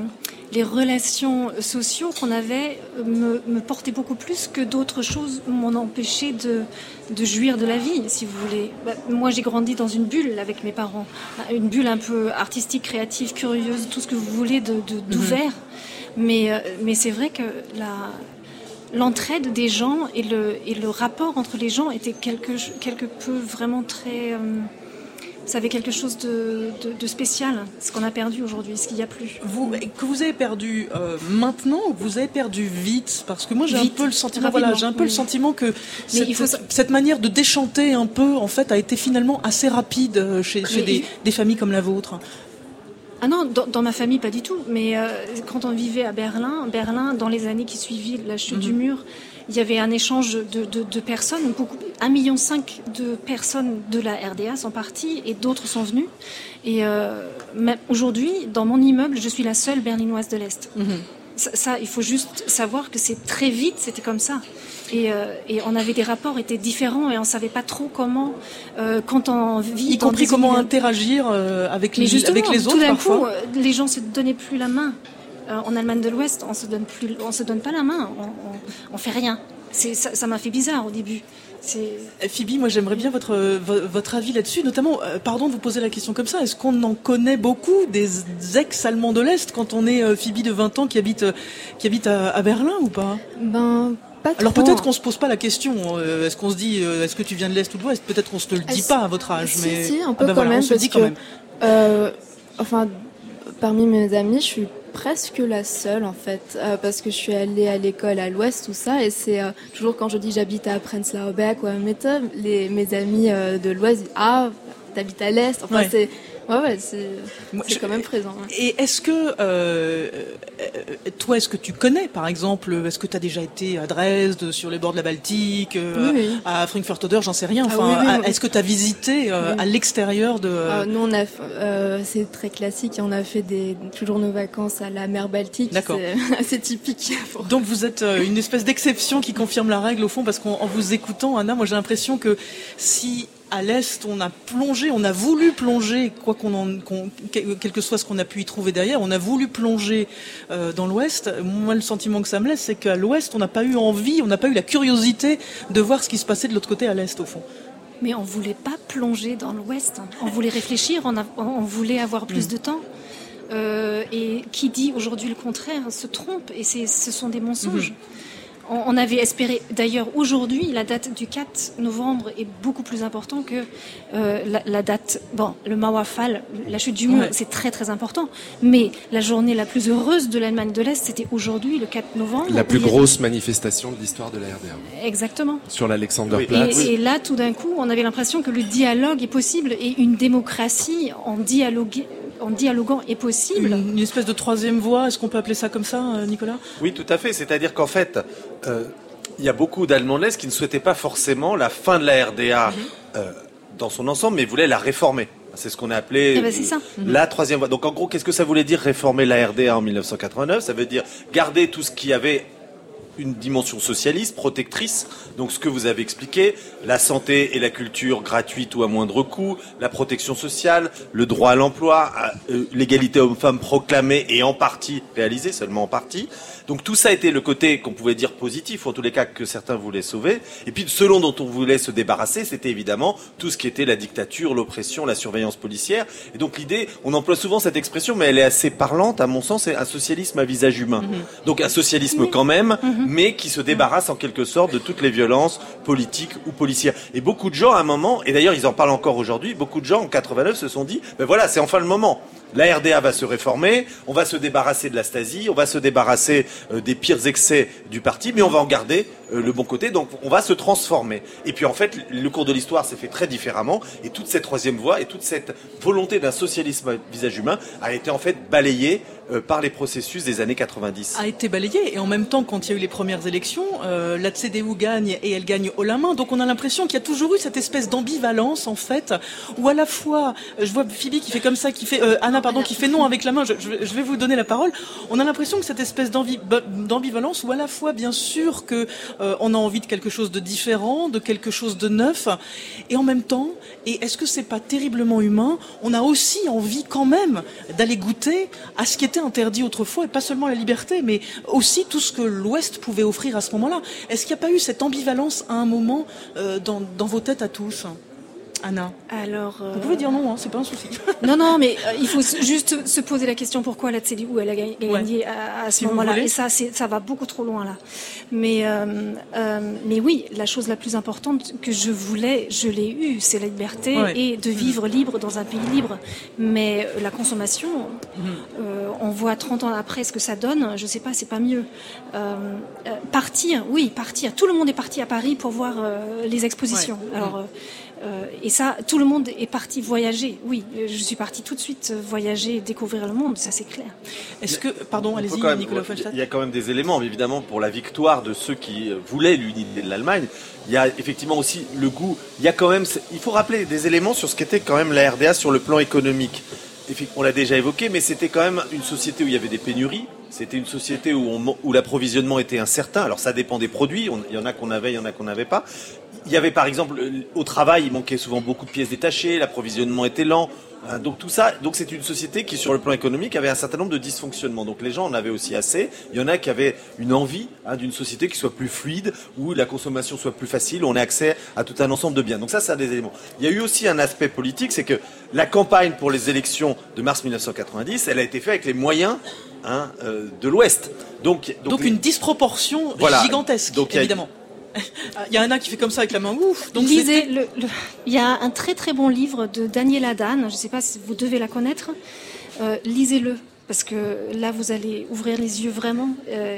les relations sociaux qu'on avait me portaient beaucoup plus que d'autres choses m'ont empêché de jouir de la vie, si vous voulez. Moi, j'ai grandi dans une bulle avec mes parents, une bulle un peu artistique, créative, curieuse, tout ce que vous voulez d'ouvert. Mais c'est vrai que l'entraide des gens et le rapport entre les gens était quelque peu vraiment très... ça avait quelque chose de spécial, ce qu'on a perdu aujourd'hui, ce qu'il n'y a plus. Que vous avez perdu maintenant ou que vous avez perdu vite? Parce que moi j'ai un peu le sentiment, le sentiment que cette manière de déchanter un peu, en fait, a été finalement assez rapide chez des familles comme la vôtre. Ah non, dans ma famille, pas du tout. Mais quand on vivait à Berlin, dans les années qui suivirent la chute du mur, il y avait un échange de personnes. 1,5 million de personnes de la RDA sont parties et d'autres sont venues. Et aujourd'hui, dans mon immeuble, je suis la seule berlinoise de l'Est. Ça, il faut juste savoir que c'est très vite, c'était comme ça. Et on avait des rapports étaient différents et on savait pas trop comment quand on vit, y compris comment interagir avec les autres. Tout d'un coup, les gens se donnaient plus la main. En Allemagne de l'Ouest, on se donne pas la main, on fait rien. Ça m'a fait bizarre au début. Phoebe, moi j'aimerais bien votre avis là-dessus, notamment, pardon de vous poser la question comme ça, est-ce qu'on en connaît beaucoup des ex-Allemands de l'Est quand on est Phoebe de 20 ans qui habite à Berlin ou pas? Pas trop. Alors peut-être qu'on se pose pas la question, est-ce qu'on se dit, est-ce que tu viens de l'Est ou de l'Ouest? Peut-être qu'on se le dit pas à votre âge, mais si, un peu quand même, on se le dit quand même. Parmi mes amis, je suis presque la seule en fait, parce que je suis allée à l'école à l'Ouest, tout ça, et c'est toujours quand je dis j'habite à Prenzlauer Berg ou à Mitte, mes amis de l'Ouest disent t'habites à l'Est, enfin c'est quand même présent. Ouais. Et est-ce que toi, est-ce que tu connais, par exemple, est-ce que tu as déjà été à Dresde, sur les bords de la Baltique, à Frankfurt-Oder, j'en sais rien. Enfin, est-ce que tu as visité à l'extérieur de Nous, c'est très classique. On a fait toujours nos vacances à la mer Baltique. D'accord. C'est assez typique. Donc vous êtes une espèce d'exception qui confirme la règle au fond, parce qu'en vous écoutant, Anna, moi j'ai l'impression que si à l'Est, on a voulu plonger, quel que soit ce qu'on a pu y trouver derrière, on a voulu plonger dans l'Ouest. Moi, le sentiment que ça me laisse, c'est qu'à l'Ouest, on n'a pas eu envie, on n'a pas eu la curiosité de voir ce qui se passait de l'autre côté à l'Est, au fond. Mais on voulait pas plonger dans l'Ouest. On voulait réfléchir, on voulait avoir plus de temps. Et qui dit aujourd'hui le contraire se trompe, et ce sont des mensonges. On avait espéré, d'ailleurs aujourd'hui, la date du 4 novembre est beaucoup plus importante que la date, le Mauerfall, la chute du mur, c'est très très important. Mais la journée la plus heureuse de l'Allemagne de l'Est, c'était aujourd'hui, le 4 novembre. La plus grosse manifestation de l'histoire de la RDA. Exactement. Sur l'Alexanderplatz. Et là, tout d'un coup, on avait l'impression que le dialogue est possible et une démocratie en dialoguant est possible. Une espèce de troisième voie, est-ce qu'on peut appeler ça comme ça, Nicolas? Oui, tout à fait. C'est-à-dire qu'en fait, il y a beaucoup d'Allemands de l'Est qui ne souhaitaient pas forcément la fin de la RDA dans son ensemble, mais voulaient la réformer. C'est ce qu'on a appelé la troisième voie. Donc en gros, qu'est-ce que ça voulait dire réformer la RDA en 1989 ? Ça veut dire garder tout ce qui avait une dimension socialiste, protectrice, donc ce que vous avez expliqué, la santé et la culture gratuite ou à moindre coût, la protection sociale, le droit à l'emploi, l'égalité homme-femme proclamée et en partie réalisée, seulement en partie. Donc tout ça était le côté qu'on pouvait dire positif, ou en tous les cas que certains voulaient sauver. Et puis selon dont on voulait se débarrasser, c'était évidemment tout ce qui était la dictature, l'oppression, la surveillance policière. Et donc l'idée, on emploie souvent cette expression, mais elle est assez parlante, à mon sens, c'est un socialisme à visage humain. Donc un socialisme quand même, mais qui se débarrasse en quelque sorte de toutes les violences politiques ou policières. Et beaucoup de gens à un moment, et d'ailleurs ils en parlent encore aujourd'hui, beaucoup de gens en 89 se sont dit, ben voilà, c'est enfin le moment. La RDA va se réformer, on va se débarrasser de la Stasi, on va se débarrasser des pires excès du parti, mais on va en garder le bon côté, donc on va se transformer. Et puis en fait, le cours de l'histoire s'est fait très différemment, et toute cette troisième voie, et toute cette volonté d'un socialisme à visage humain a été en fait balayée par les processus des années 90. A été balayée, et en même temps, quand il y a eu les premières élections, la CDU gagne, et elle gagne haut la main, donc on a l'impression qu'il y a toujours eu cette espèce d'ambivalence, en fait, où à la fois, je vois Phoebe qui fait comme ça, qui fait, Anna, Anna, pardon, qui fait non avec la main, je vais vous donner la parole. On a l'impression que cette espèce d'ambivalence, où à la fois, bien sûr, que on a envie de quelque chose de différent, de quelque chose de neuf, et en même temps, et est-ce que c'est pas terriblement humain, on a aussi envie quand même d'aller goûter à ce qui était interdit autrefois, et pas seulement la liberté, mais aussi tout ce que l'Ouest pouvait offrir à ce moment-là. Est-ce qu'il n'y a pas eu cette ambivalence à un moment dans vos têtes à tous ? Anna. Alors, vous pouvez dire non, c'est pas un souci. Non, mais il faut juste se poser la question pourquoi la CDU elle a gagné à ce moment-là. Et ça va beaucoup trop loin là. Mais oui, la chose la plus importante que je voulais, je l'ai eue, c'est la liberté et de vivre libre dans un pays libre. Mais la consommation, on voit 30 ans après ce que ça donne. Je sais pas, c'est pas mieux. Partir. Tout le monde est parti à Paris pour voir les expositions. Alors. Et ça, tout le monde est parti voyager. Oui, je suis partie tout de suite voyager, découvrir le monde, ça c'est clair. Est-ce que, pardon, allez-y, Nicolas Offenstadt. Il y a quand même des éléments, évidemment, pour la victoire de ceux qui voulaient l'unité de l'Allemagne. Il y a effectivement aussi le goût. Il y a quand même, il faut rappeler des éléments sur ce qu'était quand même la RDA sur le plan économique. On l'a déjà évoqué, mais c'était quand même une société où il y avait des pénuries. C'était une société où l'approvisionnement était incertain. Alors ça dépend des produits. Il y en a qu'on avait, il y en a qu'on n'avait pas. Il y avait par exemple au travail, il manquait souvent beaucoup de pièces détachées, l'approvisionnement était lent. Donc tout ça, donc c'est une société qui sur le plan économique avait un certain nombre de dysfonctionnements. Donc les gens en avaient aussi assez. Il y en a qui avaient une envie d'une société qui soit plus fluide, où la consommation soit plus facile, où on ait accès à tout un ensemble de biens. Donc ça, c'est un des éléments. Il y a eu aussi un aspect politique, c'est que la campagne pour les élections de mars 1990, elle a été faite avec les moyens de l'Ouest. Donc une disproportion gigantesque, évidemment. Il y a Anna qui fait comme ça avec la main. Ouf. Donc lisez il y a un très très bon livre de Daniela Dan. Je ne sais pas si vous devez la connaître. Lisez-le parce que là vous allez ouvrir les yeux vraiment.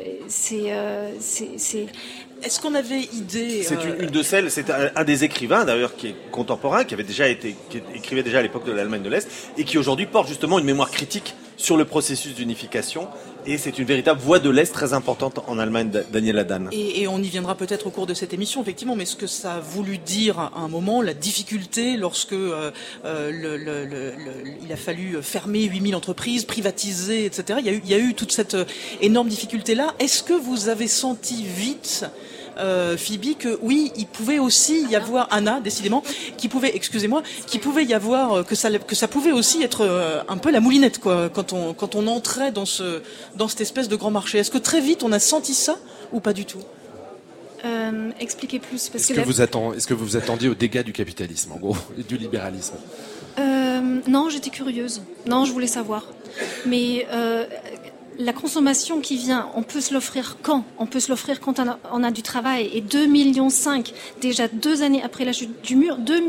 Est-ce qu'on avait idée C'est une de celles. C'est un des écrivains d'ailleurs qui est contemporain, qui écrivait déjà à l'époque de l'Allemagne de l'Est et qui aujourd'hui porte justement une mémoire critique sur le processus d'unification. Et c'est une véritable voix de l'Est très importante en Allemagne, Daniela Dan. Et on y viendra peut-être au cours de cette émission, effectivement, mais ce que ça a voulu dire à un moment, la difficulté lorsque il a fallu fermer 8000 entreprises, privatiser, etc. Il y a eu toute cette énorme difficulté-là. Est-ce que vous avez senti Phoebe, que oui, il pouvait aussi y avoir Anna, décidément, qu'il pouvait y avoir que ça pouvait aussi être un peu la moulinette, quoi, quand on entrait dans cette espèce de grand marché. Est-ce que très vite on a senti ça ou pas du tout? Expliquez plus. Est-ce que vous vous attendiez aux dégâts du capitalisme, en gros, et du libéralisme? Non, j'étais curieuse. Non, je voulais savoir. Mais la consommation qui vient, on peut se l'offrir quand? On peut se l'offrir quand on a du travail. Et 2,5 millions, déjà 2 années après la chute du mur, 2,5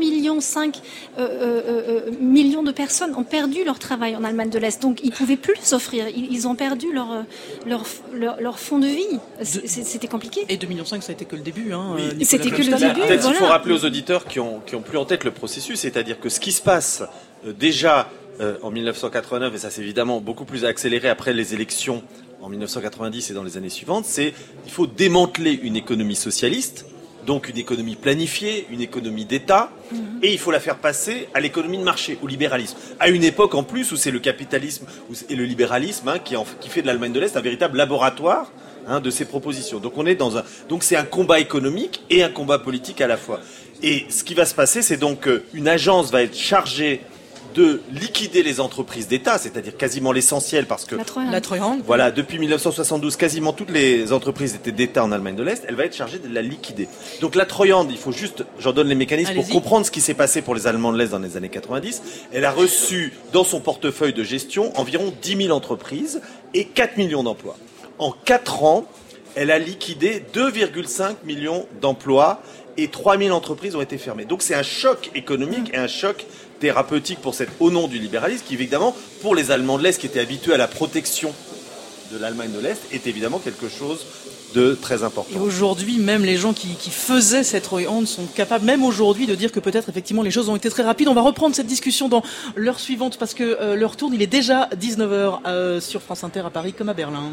millions de personnes ont perdu leur travail en Allemagne de l'Est. Donc ils ne pouvaient plus s'offrir. Ils ont perdu leur fond de vie. C'était compliqué. Et 2,5 millions, ça a été que le début. Oui. C'était que le début. Peut-être il faut rappeler aux auditeurs qui ont plus en tête le processus, c'est-à-dire que ce qui se passe déjà en 1989, et ça s'est évidemment beaucoup plus accéléré après les élections en 1990 et dans les années suivantes, il faut démanteler une économie socialiste, donc une économie planifiée, une économie d'État, et il faut la faire passer à l'économie de marché, au libéralisme. À une époque en plus où c'est le capitalisme et le libéralisme qui fait de l'Allemagne de l'Est un véritable laboratoire de ces propositions. Donc donc c'est un combat économique et un combat politique à la fois. Et ce qui va se passer, c'est donc qu'une agence va être chargée de liquider les entreprises d'État, c'est-à-dire quasiment l'essentiel, parce que la Treuhand. Voilà, depuis 1972, quasiment toutes les entreprises étaient d'État en Allemagne de l'Est. Elle va être chargée de la liquider. Donc la Treuhand, il faut juste, j'en donne les mécanismes pour comprendre ce qui s'est passé pour les Allemands de l'Est dans les années 90. Elle a reçu dans son portefeuille de gestion environ 10 000 entreprises et 4 millions d'emplois. En 4 ans, elle a liquidé 2,5 millions d'emplois et 3 000 entreprises ont été fermées. Donc c'est un choc économique et un choc thérapeutique au nom du libéralisme, qui évidemment, pour les Allemands de l'Est qui étaient habitués à la protection de l'Allemagne de l'Est, est évidemment quelque chose de très important. Et aujourd'hui, même les gens qui faisaient cette Treuhand sont capables, même aujourd'hui, de dire que peut-être effectivement les choses ont été très rapides. On va reprendre cette discussion dans l'heure suivante parce que l'heure tourne. Il est déjà 19h sur France Inter à Paris comme à Berlin.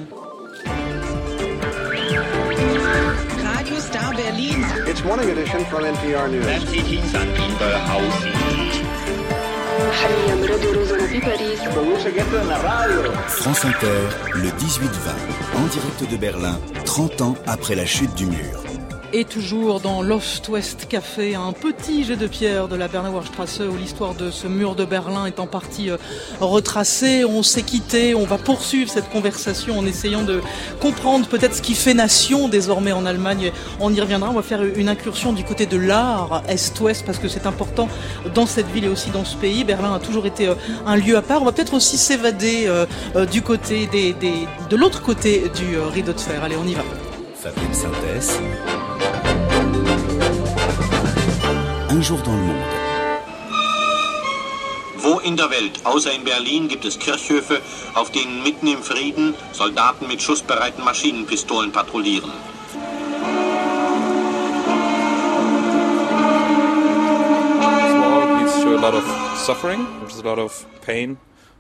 Radio Star Berlin. It's Morning Edition from NPR News. France Inter, le 18-20, en direct de Berlin, 30 ans après la chute du mur. Et toujours dans l'Ost-West Café, un petit jet de pierre de la Bernauer Straße où l'histoire de ce mur de Berlin est en partie retracée. On s'est quitté, on va poursuivre cette conversation en essayant de comprendre peut-être ce qui fait nation désormais en Allemagne. On y reviendra, on va faire une incursion du côté de l'art, Est-Ouest, parce que c'est important dans cette ville et aussi dans ce pays. Berlin a toujours été un lieu à part. On va peut-être aussi s'évader du côté de l'autre côté du rideau de fer. Allez, on y va. Fabrique Synthèse. Un jour dans le monde. Wo in der Welt, außer in Berlin, gibt es Kirchhöfe, auf denen mitten im Frieden Soldaten mit schussbereiten Maschinenpistolen patrouillieren? This war leads to a lot of suffering, there's a lot of pain.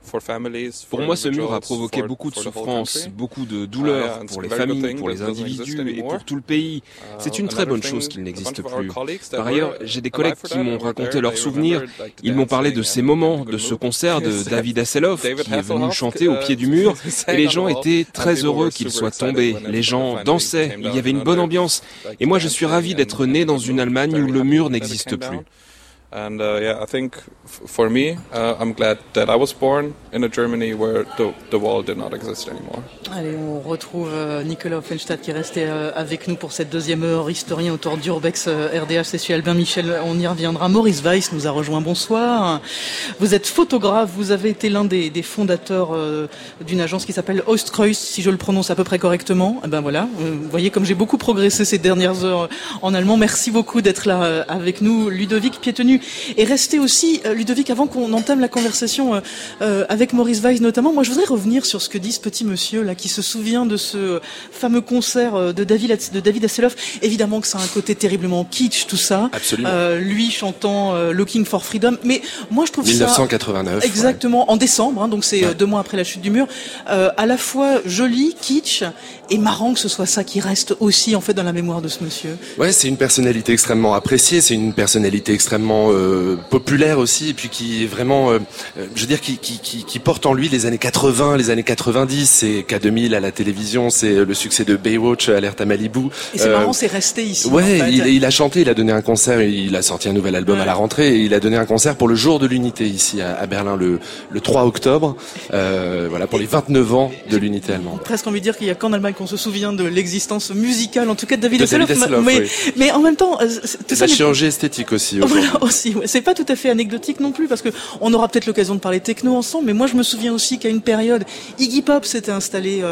Pour moi, ce mur a provoqué beaucoup de souffrance, beaucoup de douleur pour les familles, pour les individus et pour tout le pays. C'est une très bonne chose qu'il n'existe plus. Par ailleurs, j'ai des collègues qui m'ont raconté leurs souvenirs. Ils m'ont parlé de ces moments, de ce concert de David Hasselhoff qui est venu chanter au pied du mur. Et les gens étaient très heureux qu'il soit tombé. Les gens dansaient, il y avait une bonne ambiance. Et moi, je suis ravi d'être né dans une Allemagne où le mur n'existe plus. And I think for me, I'm glad that I was born in a Germany where the wall did not exist anymore. Allez, on retrouve Nicolas Offenstadt qui est resté avec nous pour cette deuxième heure, historien, auteur d'Urbex, RDH, c'est celui Albin Michel, on y reviendra. Maurice Weiss nous a rejoint, bonsoir. Vous êtes photographe, vous avez été l'un des fondateurs d'une agence qui s'appelle Ostkreuz, si je le prononce à peu près correctement. Eh ben voilà, vous voyez comme j'ai beaucoup progressé ces dernières heures en allemand. Merci beaucoup d'être là avec nous. Ludovic Piétenu et restez aussi, Ludovic, avant qu'on entame la conversation avec Maurice Weiss notamment, moi je voudrais revenir sur ce que dit ce petit monsieur là qui se souvient de ce fameux concert de David Hasselhoff. Évidemment que ça a un côté terriblement kitsch tout ça. Absolument. Lui chantant Looking for Freedom, mais moi je trouve 1989. Ça exactement en décembre, hein, donc c'est 2 mois après la chute du mur, à la fois joli, kitsch et marrant que ce soit ça qui reste aussi en fait dans la mémoire de ce monsieur. Ouais, c'est une personnalité extrêmement appréciée, c'est une personnalité extrêmement populaire aussi, et puis qui est vraiment, je veux dire, qui porte en lui les années 80, les années 90, c'est K2000 à la télévision, c'est le succès de Baywatch, Alerte à Malibu. Et c'est marrant, c'est resté ici. Ouais, en fait. il a chanté, il a donné un concert, il a sorti un nouvel album à la rentrée, et il a donné un concert pour le jour de l'unité ici à Berlin le 3 octobre, voilà, pour les 29 ans de l'unité allemande. Presque envie de dire qu'il y a qu'en Allemagne qu'on se souvient de l'existence musicale, en tout cas de David Hasselhoff, mais en même temps, tout ça la chirurgie esthétique aussi. Voilà, aussi, ouais. C'est pas tout à fait anecdotique non plus, parce que on aura peut-être l'occasion de parler techno ensemble, mais moi je me souviens aussi qu'à une période, Iggy Pop s'était installé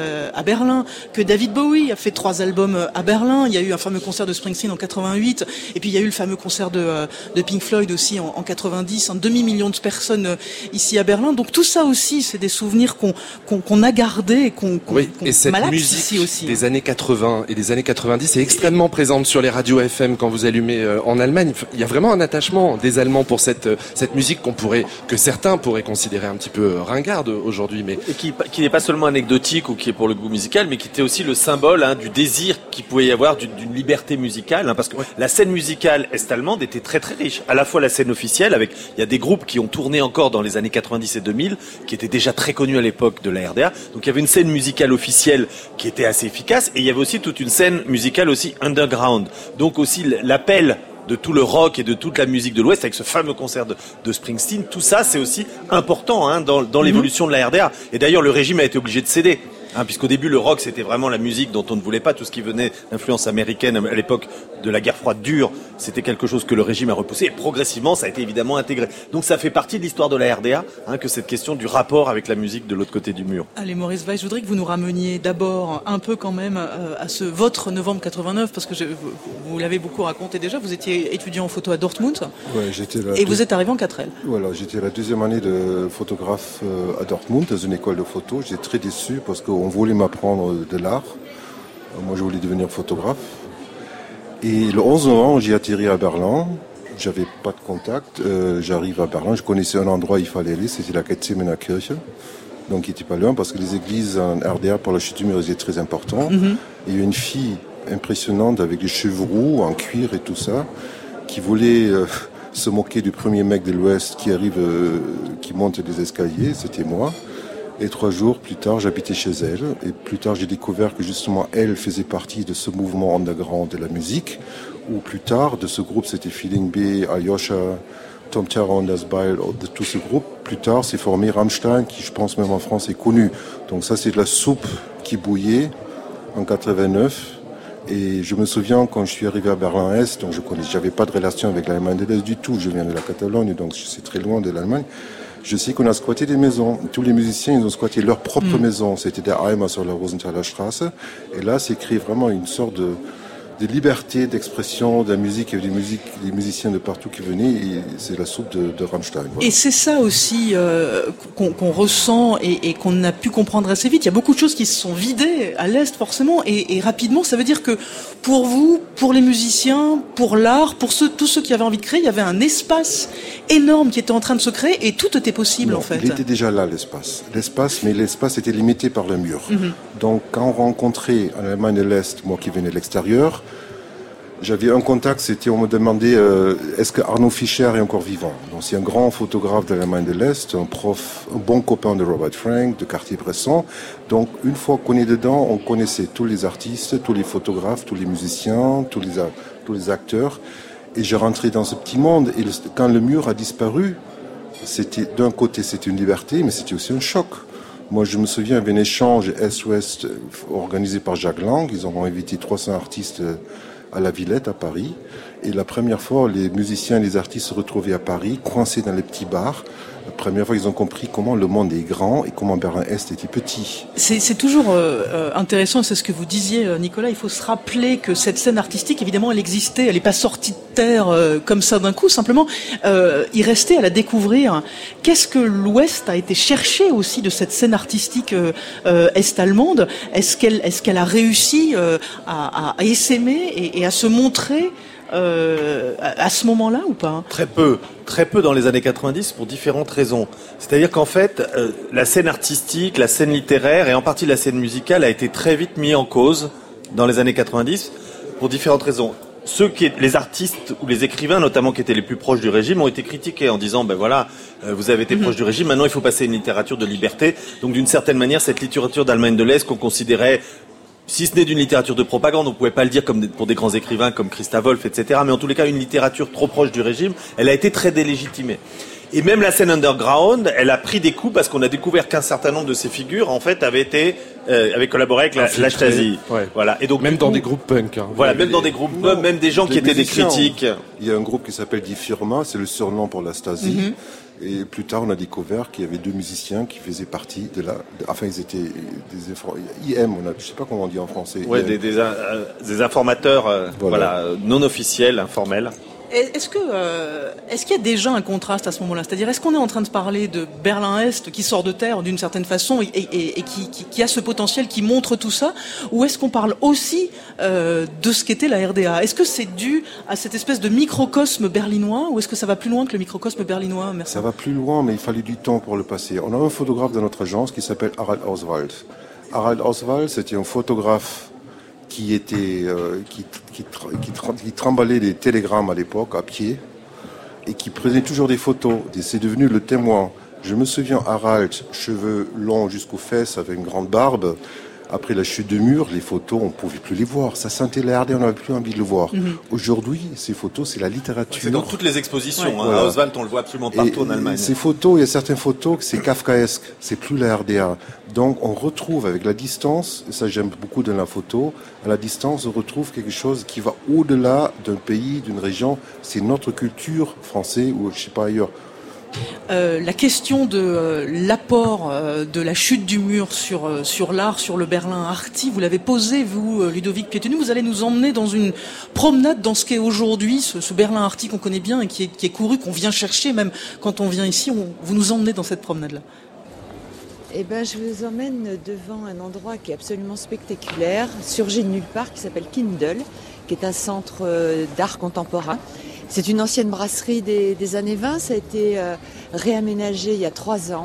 à Berlin, que David Bowie a fait 3 albums à Berlin, il y a eu un fameux concert de Springsteen en 88, et puis il y a eu le fameux concert de Pink Floyd aussi en 90, un demi-million de personnes ici à Berlin, donc tout ça aussi, c'est des souvenirs qu'on a gardés et qu'on et cette musique ici aussi, des années 80 et des années 90 est extrêmement présente sur les radios FM quand vous allumez en Allemagne. Il y a vraiment un attachement des Allemands pour cette musique que certains pourraient considérer un petit peu ringarde aujourd'hui, mais et qui n'est pas seulement anecdotique ou qui est pour le goût musical, mais qui était aussi le symbole du désir qu'il pouvait y avoir d'une liberté musicale, parce que la scène musicale est-allemande était très très riche. À la fois la scène officielle, il y a des groupes qui ont tourné encore dans les années 90 et 2000, qui étaient déjà très connus à l'époque de la RDA. Donc il y avait une scène musicale officielle qui était assez efficace, et il y avait aussi toute une scène musicale aussi underground. Donc aussi l'appel de tout le rock et de toute la musique de l'Ouest avec ce fameux concert de Springsteen, tout ça c'est aussi important dans l'évolution de la RDA. Et d'ailleurs le régime a été obligé de céder. Puisqu'au début le rock c'était vraiment la musique dont on ne voulait pas, tout ce qui venait d'influence américaine à l'époque de la guerre froide dure, c'était quelque chose que le régime a repoussé, et progressivement ça a été évidemment intégré. Donc ça fait partie de l'histoire de la RDA, que cette question du rapport avec la musique de l'autre côté du mur. Allez Maurice Weiss, je voudrais que vous nous rameniez d'abord un peu quand même à votre novembre 89, parce que vous l'avez beaucoup raconté déjà, vous étiez étudiant en photo à Dortmund, et vous êtes arrivé en 4L. Voilà, j'étais la deuxième année de photographe à Dortmund, dans une école de photo. J'étais très déçu parce qu'on voulait m'apprendre de l'art. Moi, je voulais devenir photographe. Et le 11 novembre, j'ai atterri à Berlin. J'avais pas de contact. J'arrive à Berlin. Je connaissais un endroit où il fallait aller. C'était la Gethsemane Kirche. Donc, il n'était pas loin parce que les églises en RDA, pour la chute du mur, étaient très importantes. Mm-hmm. Il y a une fille impressionnante avec les cheveux roux, en cuir et tout ça, qui voulait se moquer du premier mec de l'Ouest qui arrive, qui monte des escaliers, c'était moi. Et 3 jours plus tard, j'habitais chez elle. Et plus tard, j'ai découvert que justement, elle faisait partie de ce mouvement underground de la musique. Ou plus tard, de ce groupe, c'était Feeling B, Alyosha, Tom Terron, Asbyle, de tout ce groupe. Plus tard, s'est formé Rammstein, qui je pense même en France est connu. Donc ça, c'est de la soupe qui bouillait en 89. Et je me souviens quand je suis arrivé à Berlin-Est, donc j'avais pas de relation avec l'Allemagne de l'Est du tout. Je viens de la Catalogne, donc c'est très loin de l'Allemagne. Je sais qu'on a squatté des maisons. Tous les musiciens, ils ont squatté leur propre maison. C'était der Eimer sur la Rosenthaler Straße. Et là, c'est créé vraiment une sorte de liberté d'expression de la musique. Il y avait des musiciens de partout qui venaient. Et c'est la soupe de Rammstein. Voilà. Et c'est ça aussi qu'on ressent et qu'on a pu comprendre assez vite. Il y a beaucoup de choses qui se sont vidées à l'Est, forcément. Et rapidement, ça veut dire que pour vous, pour les musiciens, pour l'art, pour tous ceux qui avaient envie de créer, il y avait un espace énorme qui était en train de se créer et tout était possible, en fait. Il était déjà là, l'espace. Mais l'espace était limité par le mur. Donc, quand on rencontrait en Allemagne de l'Est, moi qui venais de l'extérieur, j'avais un contact, on me demandait est-ce que Arno Fischer est encore vivant. Donc, c'est un grand photographe de l'Allemagne de l'Est, un bon copain de Robert Frank, de Cartier-Bresson. Donc, une fois qu'on est dedans, on connaissait tous les artistes, tous les photographes, tous les musiciens, tous les acteurs. Et je rentrais dans ce petit monde. Et quand le mur a disparu, d'un côté, c'était une liberté, mais c'était aussi un choc. Moi, je me souviens, il y avait un échange Est-Ouest organisé par Jacques Lang. Ils ont invité 300 artistes à la Villette, à Paris. Et la première fois, les musiciens et les artistes se retrouvaient à Paris, coincés dans les petits bars. La première fois, ils ont compris comment le monde est grand et comment Berlin-Est était petit. C'est toujours intéressant, c'est ce que vous disiez, Nicolas. Il faut se rappeler que cette scène artistique, évidemment, elle existait. Elle n'est pas sortie de terre comme ça d'un coup. Simplement, il restait à la découvrir. Qu'est-ce que l'Ouest a été chercher aussi de cette scène artistique est-allemande? Est-ce qu'elle a réussi à essaimer et à se montrer à ce moment-là ou pas? Très peu dans les années 90 pour différentes raisons. C'est-à-dire qu'en fait, la scène artistique, la scène littéraire et en partie la scène musicale a été très vite mis en cause dans les années 90 pour différentes raisons. Les artistes ou les écrivains, notamment qui étaient les plus proches du régime, ont été critiqués en disant vous avez été proche du régime, maintenant il faut passer à une littérature de liberté. Donc d'une certaine manière, cette littérature d'Allemagne de l'Est qu'on considérait, si ce n'est d'une littérature de propagande, on ne pouvait pas le dire comme pour des grands écrivains comme Christa Wolf, etc. Mais en tous les cas, une littérature trop proche du régime, elle a été très délégitimée. Et même la scène underground, elle a pris des coups parce qu'on a découvert qu'un certain nombre de ces figures, en fait, avaient collaboré avec la Stasi. Ouais. Voilà. Et donc, même dans des groupes punk. Voilà, même dans des groupes punk, même des gens qui étaient des critiques. Il y a un groupe qui s'appelle Die Firma, c'est le surnom pour la Stasi. Et plus tard, on a découvert qu'il y avait 2 musiciens qui faisaient partie enfin, ils étaient des IM, je sais pas comment on dit en français. Ouais, des informateurs, voilà, non officiels, informels. Est-ce qu'il y a déjà un contraste à ce moment-là? C'est-à-dire, est-ce qu'on est en train de parler de Berlin-Est qui sort de terre d'une certaine façon et qui a ce potentiel, qui montre tout ça? Ou est-ce qu'on parle aussi de ce qu'était la RDA? Est-ce que c'est dû à cette espèce de microcosme berlinois ou est-ce que ça va plus loin que le microcosme berlinois? Merci. Ça va plus loin, mais il fallait du temps pour le passer. On a un photographe dans notre agence qui s'appelle Harald Oswald. Harald Oswald, c'était un photographe qui trimballait des télégrammes à l'époque à pied et qui prenait toujours des photos. Et c'est devenu le témoin. Je me souviens, Harald, cheveux longs jusqu'aux fesses avec une grande barbe. Après la chute du mur, les photos, on ne pouvait plus les voir. Ça sentait la RD, on n'avait plus envie de le voir. Aujourd'hui, ces photos, c'est la littérature. C'est dans toutes les expositions. Voilà. Oswald, on le voit absolument partout en Allemagne. Ces photos, il y a certaines photos que c'est kafkaesque. C'est plus la RDA. Donc, on retrouve avec la distance, et ça j'aime beaucoup dans la photo, à la distance, on retrouve quelque chose qui va au-delà d'un pays, d'une région. C'est notre culture française ou je sais pas ailleurs. La question de l'apport de la chute du mur sur l'art, sur le Berlin arty, vous l'avez posé, vous, Ludovic Piétenu. Vous allez nous emmener dans une promenade dans ce qu'est aujourd'hui ce Berlin arty qu'on connaît bien et qui est couru, qu'on vient chercher même quand on vient ici. Vous nous emmenez dans cette promenade-là. Eh ben, je vous emmène devant un endroit qui est absolument spectaculaire, surgi de nulle part, qui s'appelle Kindle, qui est un centre d'art contemporain. C'est une ancienne brasserie des années 20, ça a été réaménagé il y a 3 ans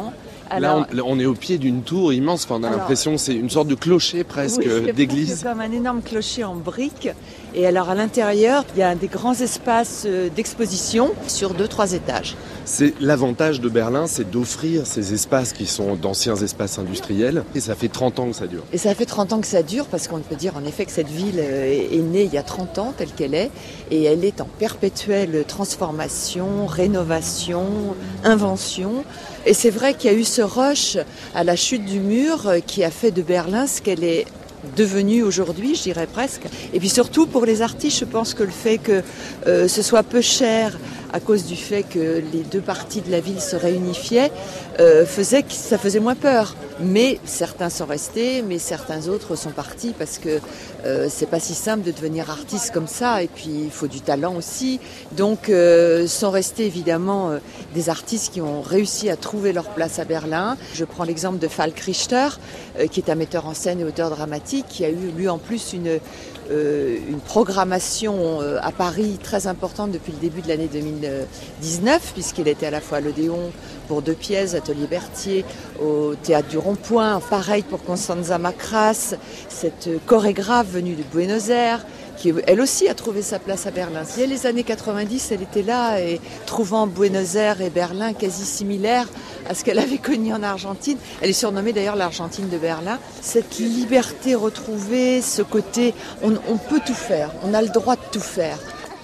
Là, on est au pied d'une tour immense. Enfin, on a l'impression que c'est une sorte de clocher presque d'église. C'est comme un énorme clocher en briques. Et alors à l'intérieur, il y a des grands espaces d'exposition sur 2-3 étages. C'est l'avantage de Berlin, c'est d'offrir ces espaces qui sont d'anciens espaces industriels. Et ça fait 30 ans que ça dure. Et ça fait 30 ans que ça dure parce qu'on peut dire en effet que cette ville est née il y a 30 ans telle qu'elle est. Et elle est en perpétuelle transformation, rénovation, invention. Et c'est vrai qu'il y a eu ce rush à la chute du mur qui a fait de Berlin ce qu'elle est devenue aujourd'hui, je dirais presque. Et puis surtout pour les artistes, je pense que le fait que ce soit peu cher à cause du fait que les deux parties de la ville se réunifiaient, faisait que ça faisait moins peur. Mais certains sont restés, mais certains autres sont partis parce que c'est pas si simple de devenir artiste comme ça. Et puis il faut du talent aussi. Donc sont restés évidemment des artistes qui ont réussi à trouver leur place à Berlin. Je prends l'exemple de Falk Richter, qui est un metteur en scène et auteur dramatique, qui a eu lui en plus une programmation à Paris très importante depuis le début de l'année 2019, puisqu'il était à la fois à l'Odéon pour 2 pièces, Atelier Berthier, au Théâtre du Rond-Point, pareil pour Constanza Macras, cette chorégraphe venue de Buenos Aires, qui elle aussi a trouvé sa place à Berlin. Dès les années 90, elle était là et trouvant Buenos Aires et Berlin quasi similaires à ce qu'elle avait connu en Argentine. Elle est surnommée d'ailleurs l'Argentine de Berlin. Cette liberté retrouvée, ce côté, on peut tout faire, on a le droit de tout faire.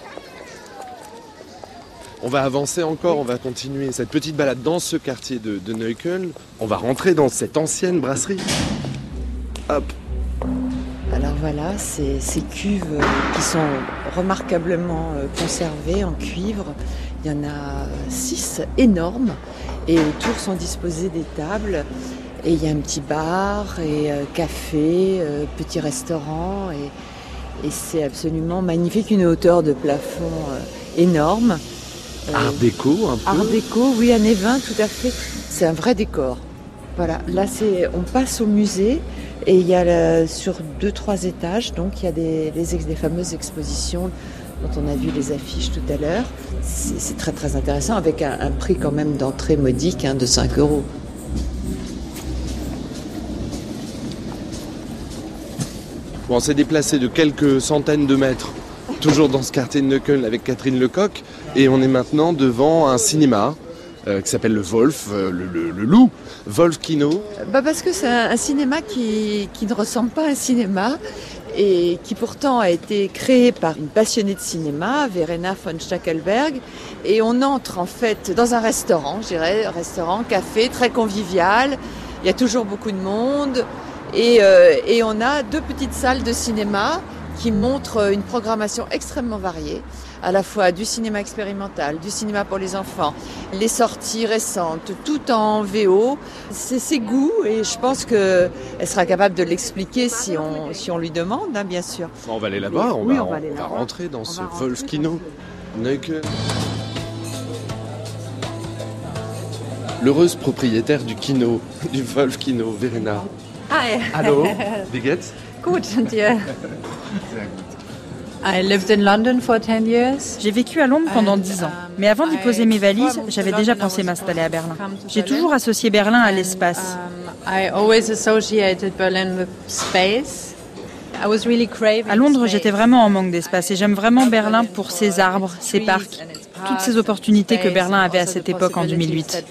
On va avancer encore, on va continuer cette petite balade dans ce quartier de Neukölln. On va rentrer dans cette ancienne brasserie. Hop. Alors voilà, ces cuves qui sont remarquablement conservées en cuivre. Il y en a 6 énormes et autour sont disposées des tables. Et il y a un petit bar et café, petit restaurant et c'est absolument magnifique, une hauteur de plafond énorme. Art déco un peu. Art déco, oui, années 20, tout à fait. C'est un vrai décor. Voilà, là on passe au musée et il y a sur 2-3 étages, donc il y a des fameuses expositions dont on a vu les affiches tout à l'heure. C'est très très intéressant avec un prix quand même d'entrée modique de 5 €. Bon, on s'est déplacé de quelques centaines de mètres, toujours dans ce quartier de Neukölln avec Catherine Lecoq, et on est maintenant devant un cinéma qui s'appelle le Wolf, le loup, Wolf Kino. Parce que c'est un cinéma qui ne ressemble pas à un cinéma et qui pourtant a été créé par une passionnée de cinéma, Verena von Stackelberg, et on entre en fait dans un restaurant, je dirais, restaurant, café, très convivial, il y a toujours beaucoup de monde, et on a 2 petites salles de cinéma qui montrent une programmation extrêmement variée, à la fois du cinéma expérimental, du cinéma pour les enfants, les sorties récentes, tout en VO. C'est ses goûts et je pense qu'elle sera capable de l'expliquer si on lui demande, bien sûr. On va aller là-bas, on va rentrer dans ce Wolf Kino. Neukölln. L'heureuse propriétaire du kino, du Wolf Kino, Verena. Hi. Hallo, wie geht's? Gut, und dir? I lived in London for 10 years. J'ai vécu à Londres pendant 10 ans. Mais avant d'y poser mes valises, j'avais déjà pensé m'installer à Berlin. J'ai toujours associé Berlin à l'espace. I always associated Berlin with space. I was really craving à Londres, j'étais vraiment en manque d'espace et j'aime vraiment Berlin pour ses arbres, ses parcs, toutes ces opportunités que Berlin avait à cette époque en 2008.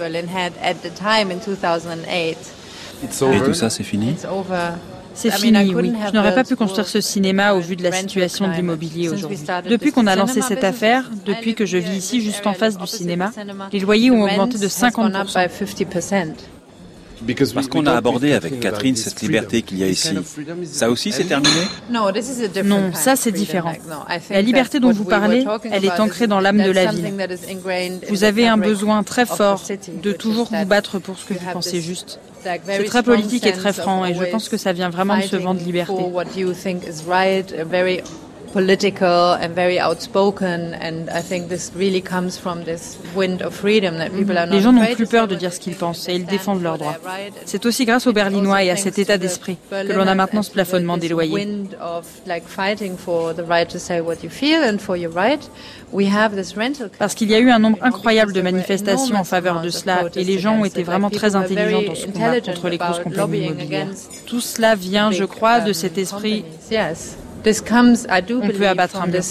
Et tout ça, c'est fini ? C'est fini, oui. Je n'aurais pas pu construire ce cinéma au vu de la situation de l'immobilier aujourd'hui. Depuis qu'on a lancé cette affaire, depuis que je vis ici juste en face du cinéma, les loyers ont augmenté de 50%. Parce qu'on a abordé avec Catherine cette liberté qu'il y a ici. Ça aussi, c'est terminé ? Non, ça c'est différent. La liberté dont vous parlez, elle est ancrée dans l'âme de la ville. Vous avez un besoin très fort de toujours vous battre pour ce que vous pensez juste. C'est très politique et très franc et je pense que ça vient vraiment de ce vent de liberté. political and very outspoken, and I think this really comes from this wind of freedom that people are not. Les gens n'ont plus peur de dire ce qu'ils pensent et ils défendent leurs droits. C'est aussi grâce aux Berlinois et à cet état d'esprit que l'on a maintenant ce plafonnement des loyers. Parce qu'il y a eu un nombre incroyable de manifestations en faveur de cela et les gens ont été vraiment très intelligents dans ce combat contre les grosses compagnies immobilières. Tout cela vient, je crois, de cet esprit. On peut abattre un mur.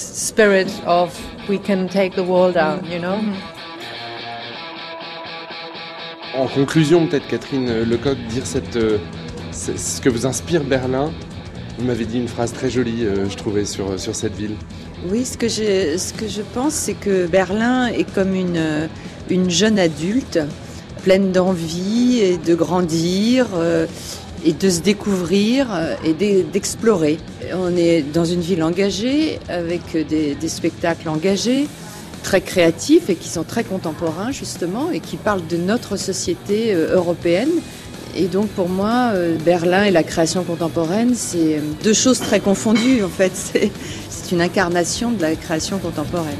En conclusion, peut-être Catherine Lecoq, dire ce que vous inspire Berlin. Vous m'avez dit une phrase très jolie, je trouvais, sur cette ville. Oui, ce que je pense, c'est que Berlin est comme une jeune adulte, pleine d'envie et de grandir et de se découvrir et d'explorer. On est dans une ville engagée, avec des spectacles engagés, très créatifs et qui sont très contemporains justement et qui parlent de notre société européenne. Et donc pour moi, Berlin et la création contemporaine, c'est deux choses très confondues en fait. C'est une incarnation de la création contemporaine.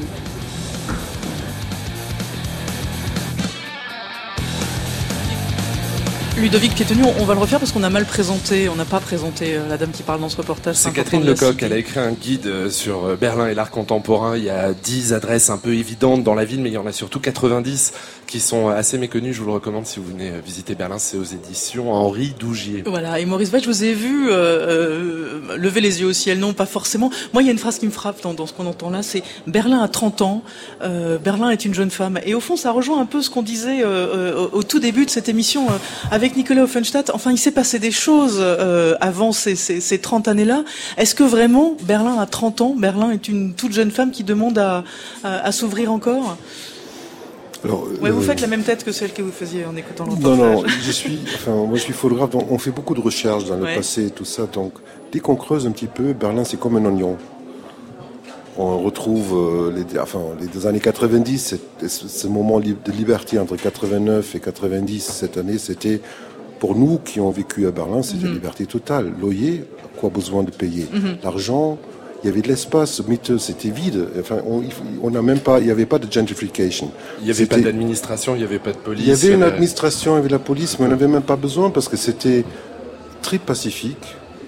Ludovic Piétenu, on va le refaire parce qu'on a mal présenté, on n'a pas présenté la dame qui parle dans ce reportage. C'est Catherine Lecoq, elle a écrit un guide sur Berlin et l'art contemporain. Il y a 10 adresses un peu évidentes dans la ville, mais il y en a surtout 90 qui sont assez méconnues. Je vous le recommande si vous venez visiter Berlin, c'est aux éditions Henri Dougier. Voilà, et Maurice Veil, je vous ai vu lever les yeux au ciel, non pas forcément. Moi, il y a une phrase qui me frappe dans ce qu'on entend là, c'est Berlin a 30 ans, Berlin est une jeune femme. Et au fond, ça rejoint un peu ce qu'on disait au tout début de cette émission avec Nicolas Offenstadt. Enfin, il s'est passé des choses avant ces 30 années-là. Est-ce que vraiment, Berlin a 30 ans, Berlin est une toute jeune femme qui demande à s'ouvrir encore ? Alors, vous faites la même tête que celle que vous faisiez en écoutant le reportage. Non, moi je suis photographe, donc on fait beaucoup de recherches dans le passé et tout ça. Donc, dès qu'on creuse un petit peu, Berlin c'est comme un oignon. On retrouve les années 90, ce moment de liberté entre 89 et 90, cette année, c'était, pour nous qui ont vécu à Berlin, c'était une liberté totale. Loyer, quoi besoin de payer ? L'argent, il y avait de l'espace, c'était vide. Enfin, on n'a même pas, il n'y avait pas de gentrification. Il n'y avait pas d'administration, il n'y avait pas de police. Il y avait une administration, il y avait la police, mais on n'avait même pas besoin parce que c'était très pacifique.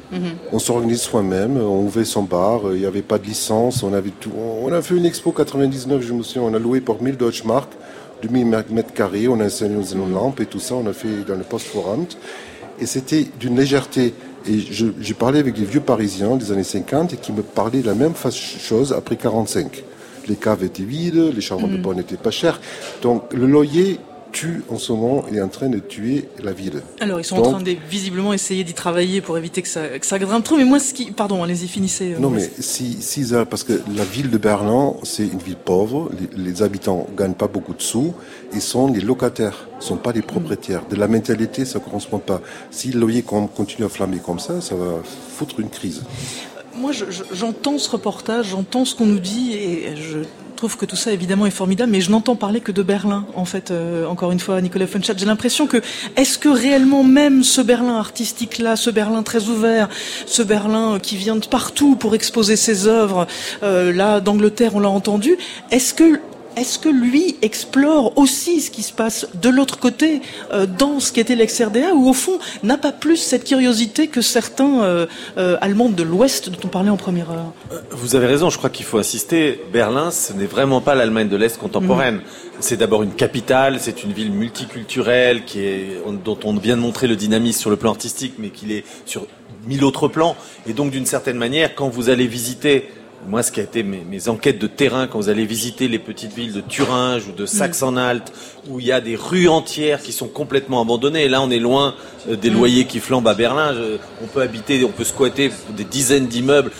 On s'organise soi-même, on ouvrait son bar, il n'y avait pas de licence, on avait tout. On a fait une expo 99, je me souviens, on a loué pour 1000 Deutschmark, 2000 mètres carrés, on a installé nos lampes et tout ça, on a fait dans le Postvorant. Et c'était d'une légèreté. Et j'ai parlé avec des vieux Parisiens des années 50 et qui me parlaient de la même chose après 45. Les caves étaient vides, les chambres de bonne n'étaient pas chères. Donc le loyer en ce moment, est en train de tuer la ville. Alors ils sont en train de visiblement essayer d'y travailler pour éviter que ça grimpe trop. Mais moi, pardon, allez-y, finissez. Non, mais parce que la ville de Berlin, c'est une ville pauvre. Les habitants gagnent pas beaucoup de sous. Ils sont les locataires, sont pas les propriétaires. De la mentalité, ça correspond pas. Si le loyer continue à flammer comme ça va foutre une crise. Moi, j'entends ce reportage, j'entends ce qu'on nous dit et je trouve que tout ça, évidemment, est formidable, mais je n'entends parler que de Berlin, en fait, encore une fois, Nicolas Offenstadt. J'ai l'impression est-ce que réellement même ce Berlin artistique-là, ce Berlin très ouvert, ce Berlin qui vient de partout pour exposer ses œuvres, là, d'Angleterre, on l'a entendu, est-ce que lui explore aussi ce qui se passe de l'autre côté, dans ce qu'était l'ex-RDA, ou au fond n'a pas plus cette curiosité que certains Allemands de l'Ouest dont on parlait en première heure? Vous avez raison, je crois qu'il faut insister. Berlin, ce n'est vraiment pas l'Allemagne de l'Est contemporaine. C'est d'abord une capitale, c'est une ville multiculturelle dont on vient de montrer le dynamisme sur le plan artistique, mais qu'il est sur 1000 autres plans. Et donc, d'une certaine manière, quand vous allez visiter... Moi, ce qui a été mes enquêtes de terrain, quand vous allez visiter les petites villes de Thuringe ou de Saxe-Anhalt, où il y a des rues entières qui sont complètement abandonnées. Et là, on est loin des loyers qui flambent à Berlin. On peut squatter des dizaines d'immeubles.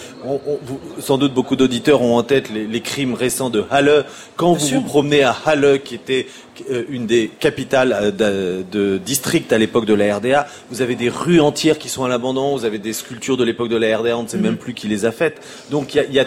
Sans doute, beaucoup d'auditeurs ont en tête les crimes récents de Halle. Quand vous vous promenez à Halle, qui était une des capitales de district à l'époque de la RDA, vous avez des rues entières qui sont à l'abandon, vous avez des sculptures de l'époque de la RDA, on ne sait même plus qui les a faites. Donc il y a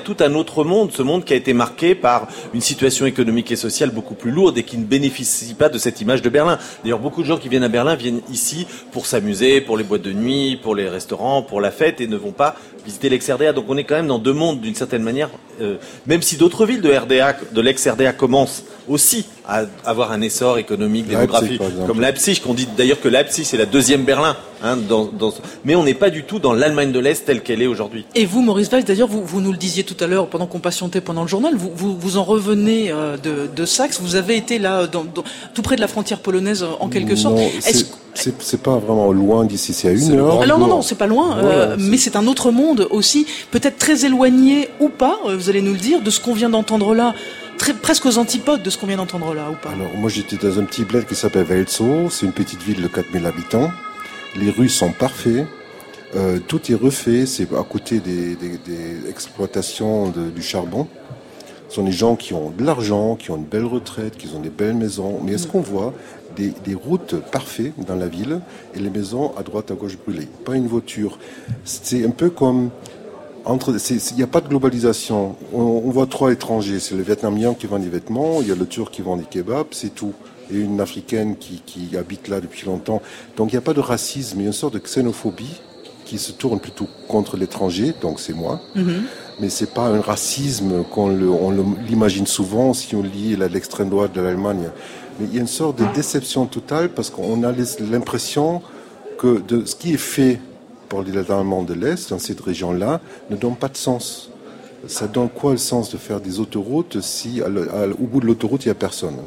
tout un autre monde, ce monde qui a été marqué par une situation économique et sociale beaucoup plus lourde et qui ne bénéficie pas de cette image de Berlin. D'ailleurs, beaucoup de gens qui viennent à Berlin viennent ici pour s'amuser, pour les boîtes de nuit, pour les restaurants, pour la fête et ne vont pas visiter l'ex-RDA. Donc on est quand même dans deux mondes d'une certaine manière, même si d'autres villes de l'ex-RDA commencent aussi à avoir un essor économique, démographique, comme Leipzig, qu'on dit d'ailleurs que Leipzig c'est la deuxième Berlin, mais on n'est pas du tout dans l'Allemagne de l'Est telle qu'elle est aujourd'hui. Et vous, Maurice Weiss, d'ailleurs, vous nous le disiez tout à l'heure pendant qu'on patientait pendant le journal, vous en revenez de Saxe, vous avez été là, tout près de la frontière polonaise en quelque sorte. C'est pas vraiment loin d'ici, c'est à 1 heure. Alors non, c'est pas loin, mais c'est un autre monde aussi, peut-être très éloigné ou pas, vous allez nous le dire, de ce qu'on vient d'entendre là. Presque aux antipodes de ce qu'on vient d'entendre là, ou pas? Alors, moi, j'étais dans un petit bled qui s'appelle Welzow. C'est une petite ville de 4000 habitants. Les rues sont parfaites. Tout est refait. C'est à côté des exploitations du charbon. Ce sont des gens qui ont de l'argent, qui ont une belle retraite, qui ont des belles maisons. Mais est-ce qu'on voit des routes parfaites dans la ville et les maisons à droite, à gauche brûlées? Pas une voiture. C'est un peu comme... il n'y a pas de globalisation. On voit 3 étrangers. C'est le Vietnamien qui vend des vêtements, il y a le Turc qui vend des kebabs, c'est tout. Et une Africaine qui habite là depuis longtemps. Donc il n'y a pas de racisme, il y a une sorte de xénophobie qui se tourne plutôt contre l'étranger, donc c'est moi. Mm-hmm. Mais c'est pas un racisme on l'imagine souvent si on lit l'extrême droite de l'Allemagne. Mais il y a une sorte de déception totale parce qu'on a l'impression que de ce qui est fait pour les Allemands de l'Est, dans cette région-là, ne donne pas de sens. Ça donne quoi le sens de faire des autoroutes si au bout de l'autoroute il n'y a personne?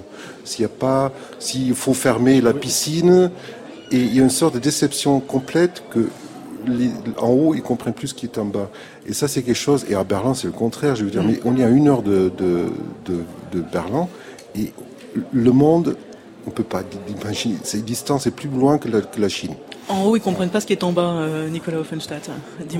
S'il faut fermer la piscine, et il y a une sorte de déception complète que en haut ils comprennent plus ce qui est en bas. Et ça c'est quelque chose. Et à Berlin c'est le contraire. Je veux dire, mais on est à 1 heure de Berlin et le monde, on peut pas imaginer. Cette distance est plus loin que la Chine. En haut, ils comprennent pas ce qui est en bas, Nicolas Offenstadt.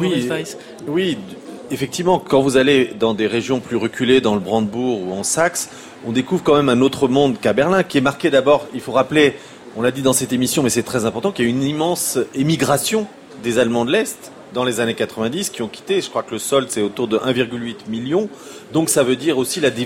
Oui, effectivement, quand vous allez dans des régions plus reculées, dans le Brandebourg ou en Saxe, on découvre quand même un autre monde qu'à Berlin, qui est marqué d'abord, il faut rappeler, on l'a dit dans cette émission, mais c'est très important, qu'il y a une immense émigration des Allemands de l'Est dans les années 90 qui ont quitté. Je crois que le solde, c'est autour de 1,8 million. Donc ça veut dire aussi la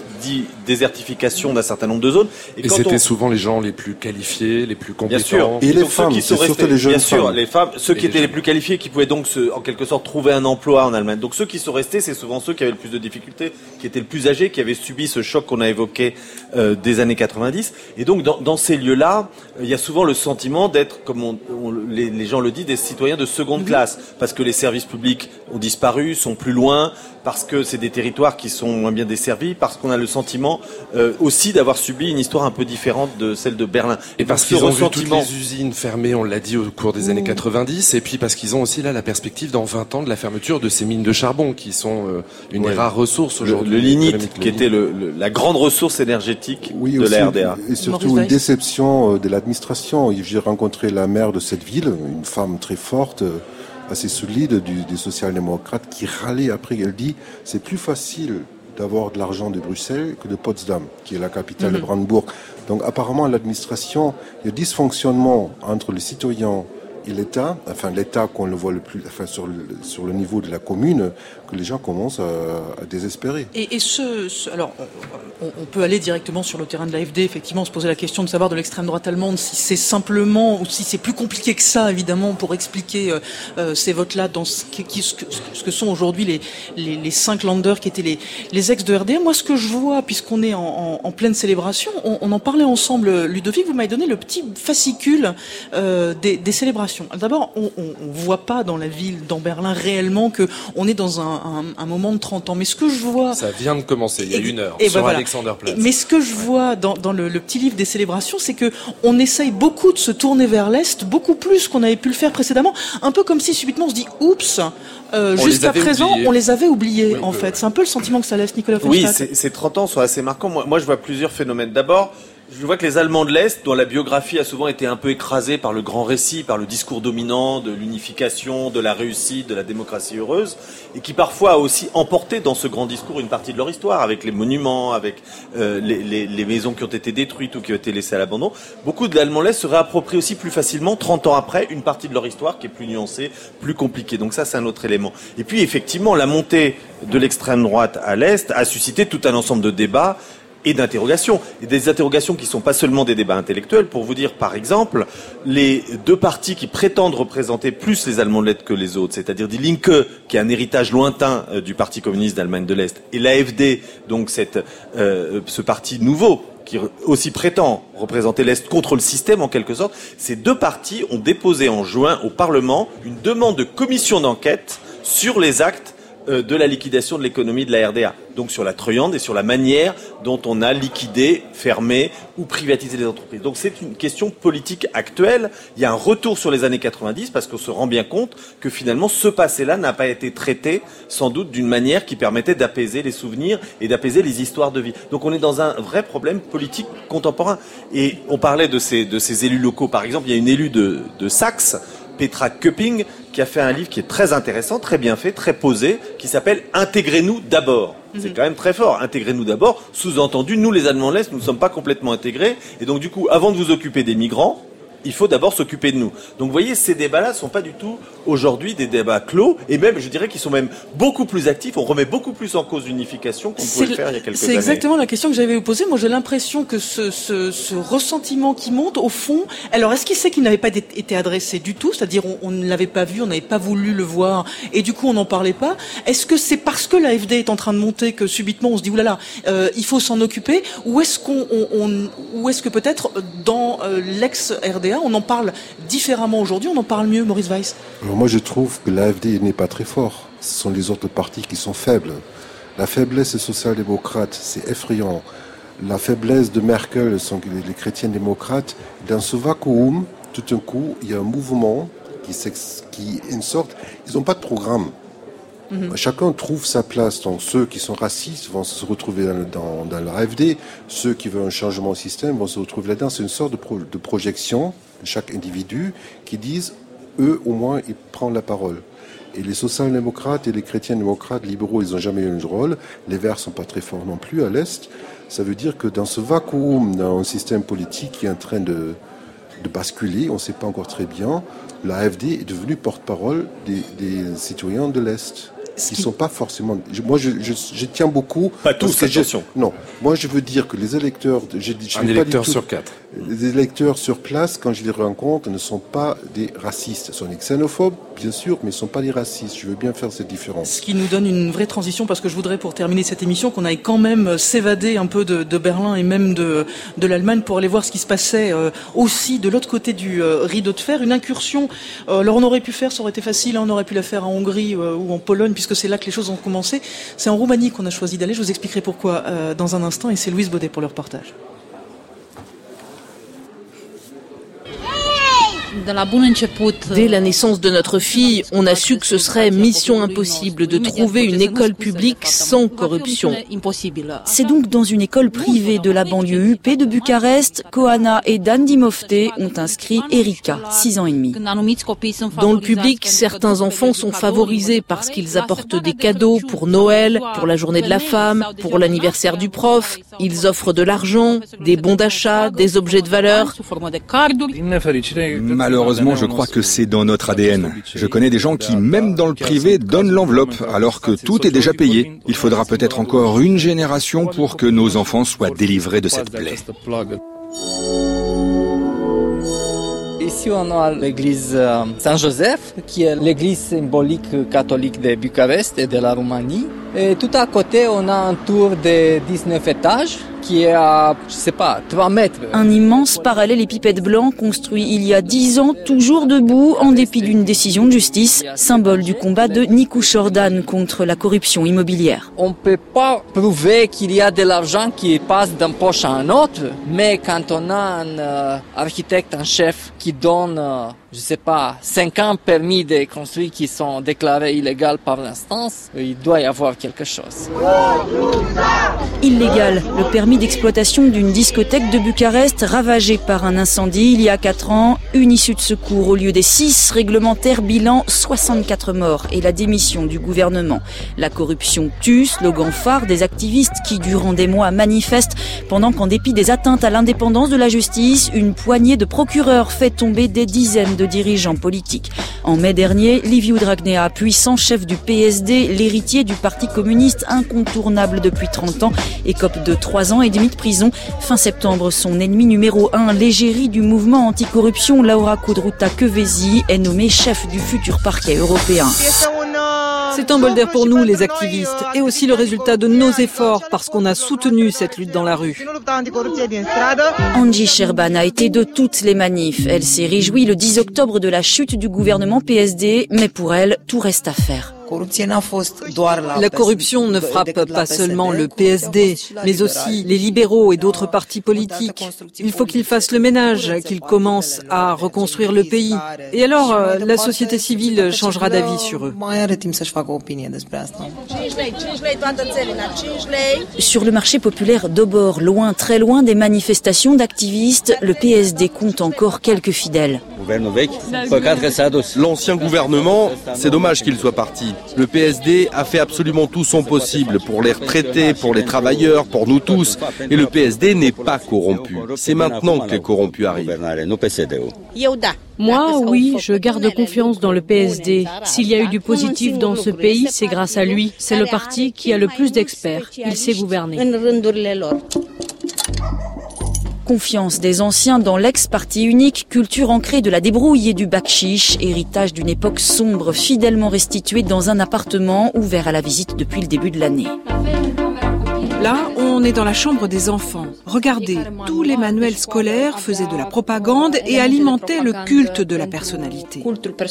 désertification d'un certain nombre de zones. Et c'était souvent les gens les plus qualifiés, les plus compétents. Bien sûr. Et les femmes, c'est surtout les jeunes femmes. Bien sûr, les femmes, ceux qui étaient les plus qualifiés, qui pouvaient donc en quelque sorte trouver un emploi en Allemagne. Donc ceux qui sont restés, c'est souvent ceux qui avaient le plus de difficultés, qui étaient le plus âgés, qui avaient subi ce choc qu'on a évoqué des années 90. Et donc dans ces lieux-là, il y a souvent le sentiment d'être, comme les gens le disent, des citoyens de seconde classe, parce que les services publics ont disparu, sont plus loin, parce que c'est des territoires qui sont moins bien desservis, parce qu'on a le sentiment aussi d'avoir subi une histoire un peu différente de celle de Berlin. Et parce qu'ils ont vu toutes les usines fermées, on l'a dit, au cours des années 90, et puis parce qu'ils ont aussi là la perspective dans 20 ans de la fermeture de ces mines de charbon, qui sont une des rares ressources aujourd'hui. Le lignite, qui était la grande ressource énergétique de la RDA. Et surtout une déception de l'administration. J'ai rencontré la maire de cette ville, une femme très forte, assez solide des social-démocrates, qui râlait après. Elle dit c'est plus facile d'avoir de l'argent de Bruxelles que de Potsdam, qui est la capitale de Brandebourg. Donc apparemment l'administration, il y a dysfonctionnement entre les citoyens et l'État, enfin l'État qu'on le voit le plus, enfin sur le niveau de la commune, que les gens commencent à désespérer. Et alors, on peut aller directement sur le terrain de l'AfD, effectivement, se poser la question de savoir de l'extrême droite allemande si c'est simplement, ou si c'est plus compliqué que ça, évidemment, pour expliquer ces votes-là dans ce que sont aujourd'hui les 5 Länder qui étaient les ex de RDA. Moi, ce que je vois, puisqu'on est en pleine célébration, on en parlait ensemble, Ludovic, vous m'avez donné le petit fascicule des célébrations. D'abord, on voit pas dans la ville, dans Berlin, réellement que on est dans un moment de 30 ans. Mais ce que je vois... Ça vient de commencer, il y a 1 heure, sur Alexanderplatz. Mais ce que je vois dans le petit livre des célébrations, c'est que on essaye beaucoup de se tourner vers l'Est, beaucoup plus qu'on avait pu le faire précédemment. Un peu comme si subitement on se dit, oups, jusqu'à présent, on les avait oubliés, fait. C'est un peu le sentiment que ça laisse, Nicolas Offenstadt. Oui, ces 30 ans sont assez marquants. Moi, je vois plusieurs phénomènes. D'abord, Je vois que les Allemands de l'Est, dont la biographie a souvent été un peu écrasée par le grand récit, par le discours dominant de l'unification, de la réussite, de la démocratie heureuse, et qui parfois a aussi emporté dans ce grand discours une partie de leur histoire, avec les monuments, avec les maisons qui ont été détruites ou qui ont été laissées à l'abandon. Beaucoup d'Allemands de l'Est se réapproprient aussi plus facilement, 30 ans après, une partie de leur histoire qui est plus nuancée, plus compliquée. Donc ça, c'est un autre élément. Et puis, effectivement, la montée de l'extrême droite à l'Est a suscité tout un ensemble de débats et d'interrogations. Et des interrogations qui ne sont pas seulement des débats intellectuels. Pour vous dire, par exemple, les deux partis qui prétendent représenter plus les Allemands de l'Est que les autres, c'est-à-dire Die Linke, qui est un héritage lointain du Parti communiste d'Allemagne de l'Est, et l'AfD, donc ce parti nouveau, qui aussi prétend représenter l'Est contre le système en quelque sorte, ces deux partis ont déposé en juin au Parlement une demande de commission d'enquête sur les actes de la liquidation de l'économie de la RDA, donc sur la Treuhand et sur la manière dont on a liquidé, fermé ou privatisé les entreprises. Donc c'est une question politique actuelle. Il y a un retour sur les années 90 parce qu'on se rend bien compte que finalement ce passé-là n'a pas été traité sans doute d'une manière qui permettait d'apaiser les souvenirs et d'apaiser les histoires de vie. Donc on est dans un vrai problème politique contemporain. Et on parlait de ces élus locaux. Par exemple, il y a une élue de Saxe, Petra Köpping, qui a fait un livre qui est très intéressant, très bien fait, très posé, qui s'appelle « Intégrez-nous d'abord ». C'est quand même très fort. Intégrez-nous d'abord. Sous-entendu, nous les Allemands de l'Est, nous ne sommes pas complètement intégrés. Et donc du coup, avant de vous occuper des migrants, il faut d'abord s'occuper de nous. Donc vous voyez, ces débats-là ne sont pas du tout aujourd'hui des débats clos, et même, je dirais qu'ils sont même beaucoup plus actifs. On remet beaucoup plus en cause l'unification qu'on pouvait le faire il y a quelques années. C'est exactement la question que j'avais vous poser. Moi, j'ai l'impression que ce ressentiment qui monte, au fond, alors est-ce qu'il sait qu'il n'avait pas été adressé du tout, c'est-à-dire on ne l'avait pas vu, on n'avait pas voulu le voir, et du coup on n'en parlait pas. Est-ce que c'est parce que l'AfD est en train de monter que subitement on se dit oulala, il faut s'en occuper, ou est-ce que peut-être dans l'ex-RDA on en parle différemment aujourd'hui, on en parle mieux, Maurice Weiss? Alors moi je trouve que l'AfD n'est pas très fort. Ce sont les autres partis qui sont faibles. La faiblesse des social-démocrates, c'est effrayant. La faiblesse de Merkel sont les chrétiens démocrates. Dans ce vacuum, tout d'un coup, il y a un mouvement qui une sorte... Ils n'ont pas de programme. Chacun trouve sa place. Donc ceux qui sont racistes vont se retrouver dans l'AfD. Ceux qui veulent un changement de système vont se retrouver là-dedans. C'est une sorte de projection de chaque individu qui disent, eux au moins, ils prennent la parole. Et les social-démocrates et les chrétiens-démocrates libéraux, ils n'ont jamais eu un rôle. Les Verts sont pas très forts non plus à l'Est. Ça veut dire que dans ce vacuum, dans un système politique qui est en train de basculer, on ne sait pas encore très bien, l'AfD est devenue porte-parole des citoyens de l'Est. Qui ne sont pas forcément... Moi, je tiens beaucoup... Pas tous, attention. Non. Moi, je veux dire que les électeurs... Un électeur sur 4. Les électeurs sur place, quand je les rencontre, ne sont pas des racistes. Ils sont des xénophobes, bien sûr, mais ils ne sont pas des racistes. Je veux bien faire cette différence. Ce qui nous donne une vraie transition, parce que je voudrais, pour terminer cette émission, qu'on aille quand même s'évader un peu de Berlin et même de l'Allemagne pour aller voir ce qui se passait aussi de l'autre côté du rideau de fer. Une incursion, alors on aurait pu faire, ça aurait été facile, on aurait pu la faire en Hongrie ou en Pologne, puisque c'est là que les choses ont commencé. C'est en Roumanie qu'on a choisi d'aller. Je vous expliquerai pourquoi dans un instant. Et c'est Louise Baudet pour le reportage. Dès la naissance de notre fille, on a su que ce serait mission impossible de trouver une école publique sans corruption. C'est donc dans une école privée de la banlieue huppée de Bucarest qu'Oana et Dan Dimofte ont inscrit Erika, 6 ans et demi. Dans le public, certains enfants sont favorisés parce qu'ils apportent des cadeaux pour Noël, pour la journée de la femme, pour l'anniversaire du prof. Ils offrent de l'argent, des bons d'achat, des objets de valeur. Malheureusement, je crois que c'est dans notre ADN. Je connais des gens qui, même dans le privé, donnent l'enveloppe alors que tout est déjà payé. Il faudra peut-être encore une génération pour que nos enfants soient délivrés de cette plaie. Ici, on a l'église Saint-Joseph, qui est l'église symbolique catholique de Bucarest et de la Roumanie. Et tout à côté, on a un tour de 19 étages qui est à, 3 mètres. Un immense parallélépipède blanc construit il y a 10 ans, toujours debout, en dépit d'une décision de justice, symbole du combat de Nicu Jordan contre la corruption immobilière. On ne peut pas prouver qu'il y a de l'argent qui passe d'un poche à un autre, mais quand on a un architecte en chef qui donne, 50 permis de construire qui sont déclarés illégaux par l'instance, il doit y avoir quelque chose. Illégal, le permis d'exploitation d'une discothèque de Bucarest ravagée par un incendie il y a 4 ans. Une issue de secours au lieu des 6 réglementaires, bilan 64 morts et la démission du gouvernement. La corruption tue, slogan phare des activistes qui durant des mois manifestent pendant qu'en dépit des atteintes à l'indépendance de la justice, une poignée de procureurs fait tomber des dizaines de dirigeants politiques. En mai dernier, Liviu Dragnea, puissant chef du PSD, l'héritier du Parti communiste incontournable depuis 30 ans, écope de 3 ans et demi de prison. Fin septembre, son ennemi numéro 1, l'égérie du mouvement anticorruption, Laura Codruta-Kövesi, est nommée chef du futur parquet européen. C'est un bol d'air pour nous, les activistes, et aussi le résultat de nos efforts, parce qu'on a soutenu cette lutte dans la rue. Angie Sherban a été de toutes les manifs. Elle s'est réjouie le 10 octobre de la chute du gouvernement PSD, mais pour elle, tout reste à faire. La corruption ne frappe pas seulement le PSD, mais aussi les libéraux et d'autres partis politiques. Il faut qu'ils fassent le ménage, qu'ils commencent à reconstruire le pays. Et alors, la société civile changera d'avis sur eux. Sur le marché populaire d'Obor, loin, très loin des manifestations d'activistes, le PSD compte encore quelques fidèles. L'ancien gouvernement, c'est dommage qu'il soit parti. Le PSD a fait absolument tout son possible pour les retraités, pour les travailleurs, pour nous tous. Et le PSD n'est pas corrompu. C'est maintenant que les corrompus arrivent. Moi, oui, je garde confiance dans le PSD. S'il y a eu du positif dans ce pays, c'est grâce à lui. C'est le parti qui a le plus d'experts. Il sait gouverner. Confiance des anciens dans l'ex-parti unique, culture ancrée de la débrouille et du bakchiche, héritage d'une époque sombre fidèlement restituée dans un appartement ouvert à la visite depuis le début de l'année. Là, on est dans la chambre des enfants. Regardez, tous les manuels scolaires faisaient de la propagande et alimentaient le culte de la personnalité.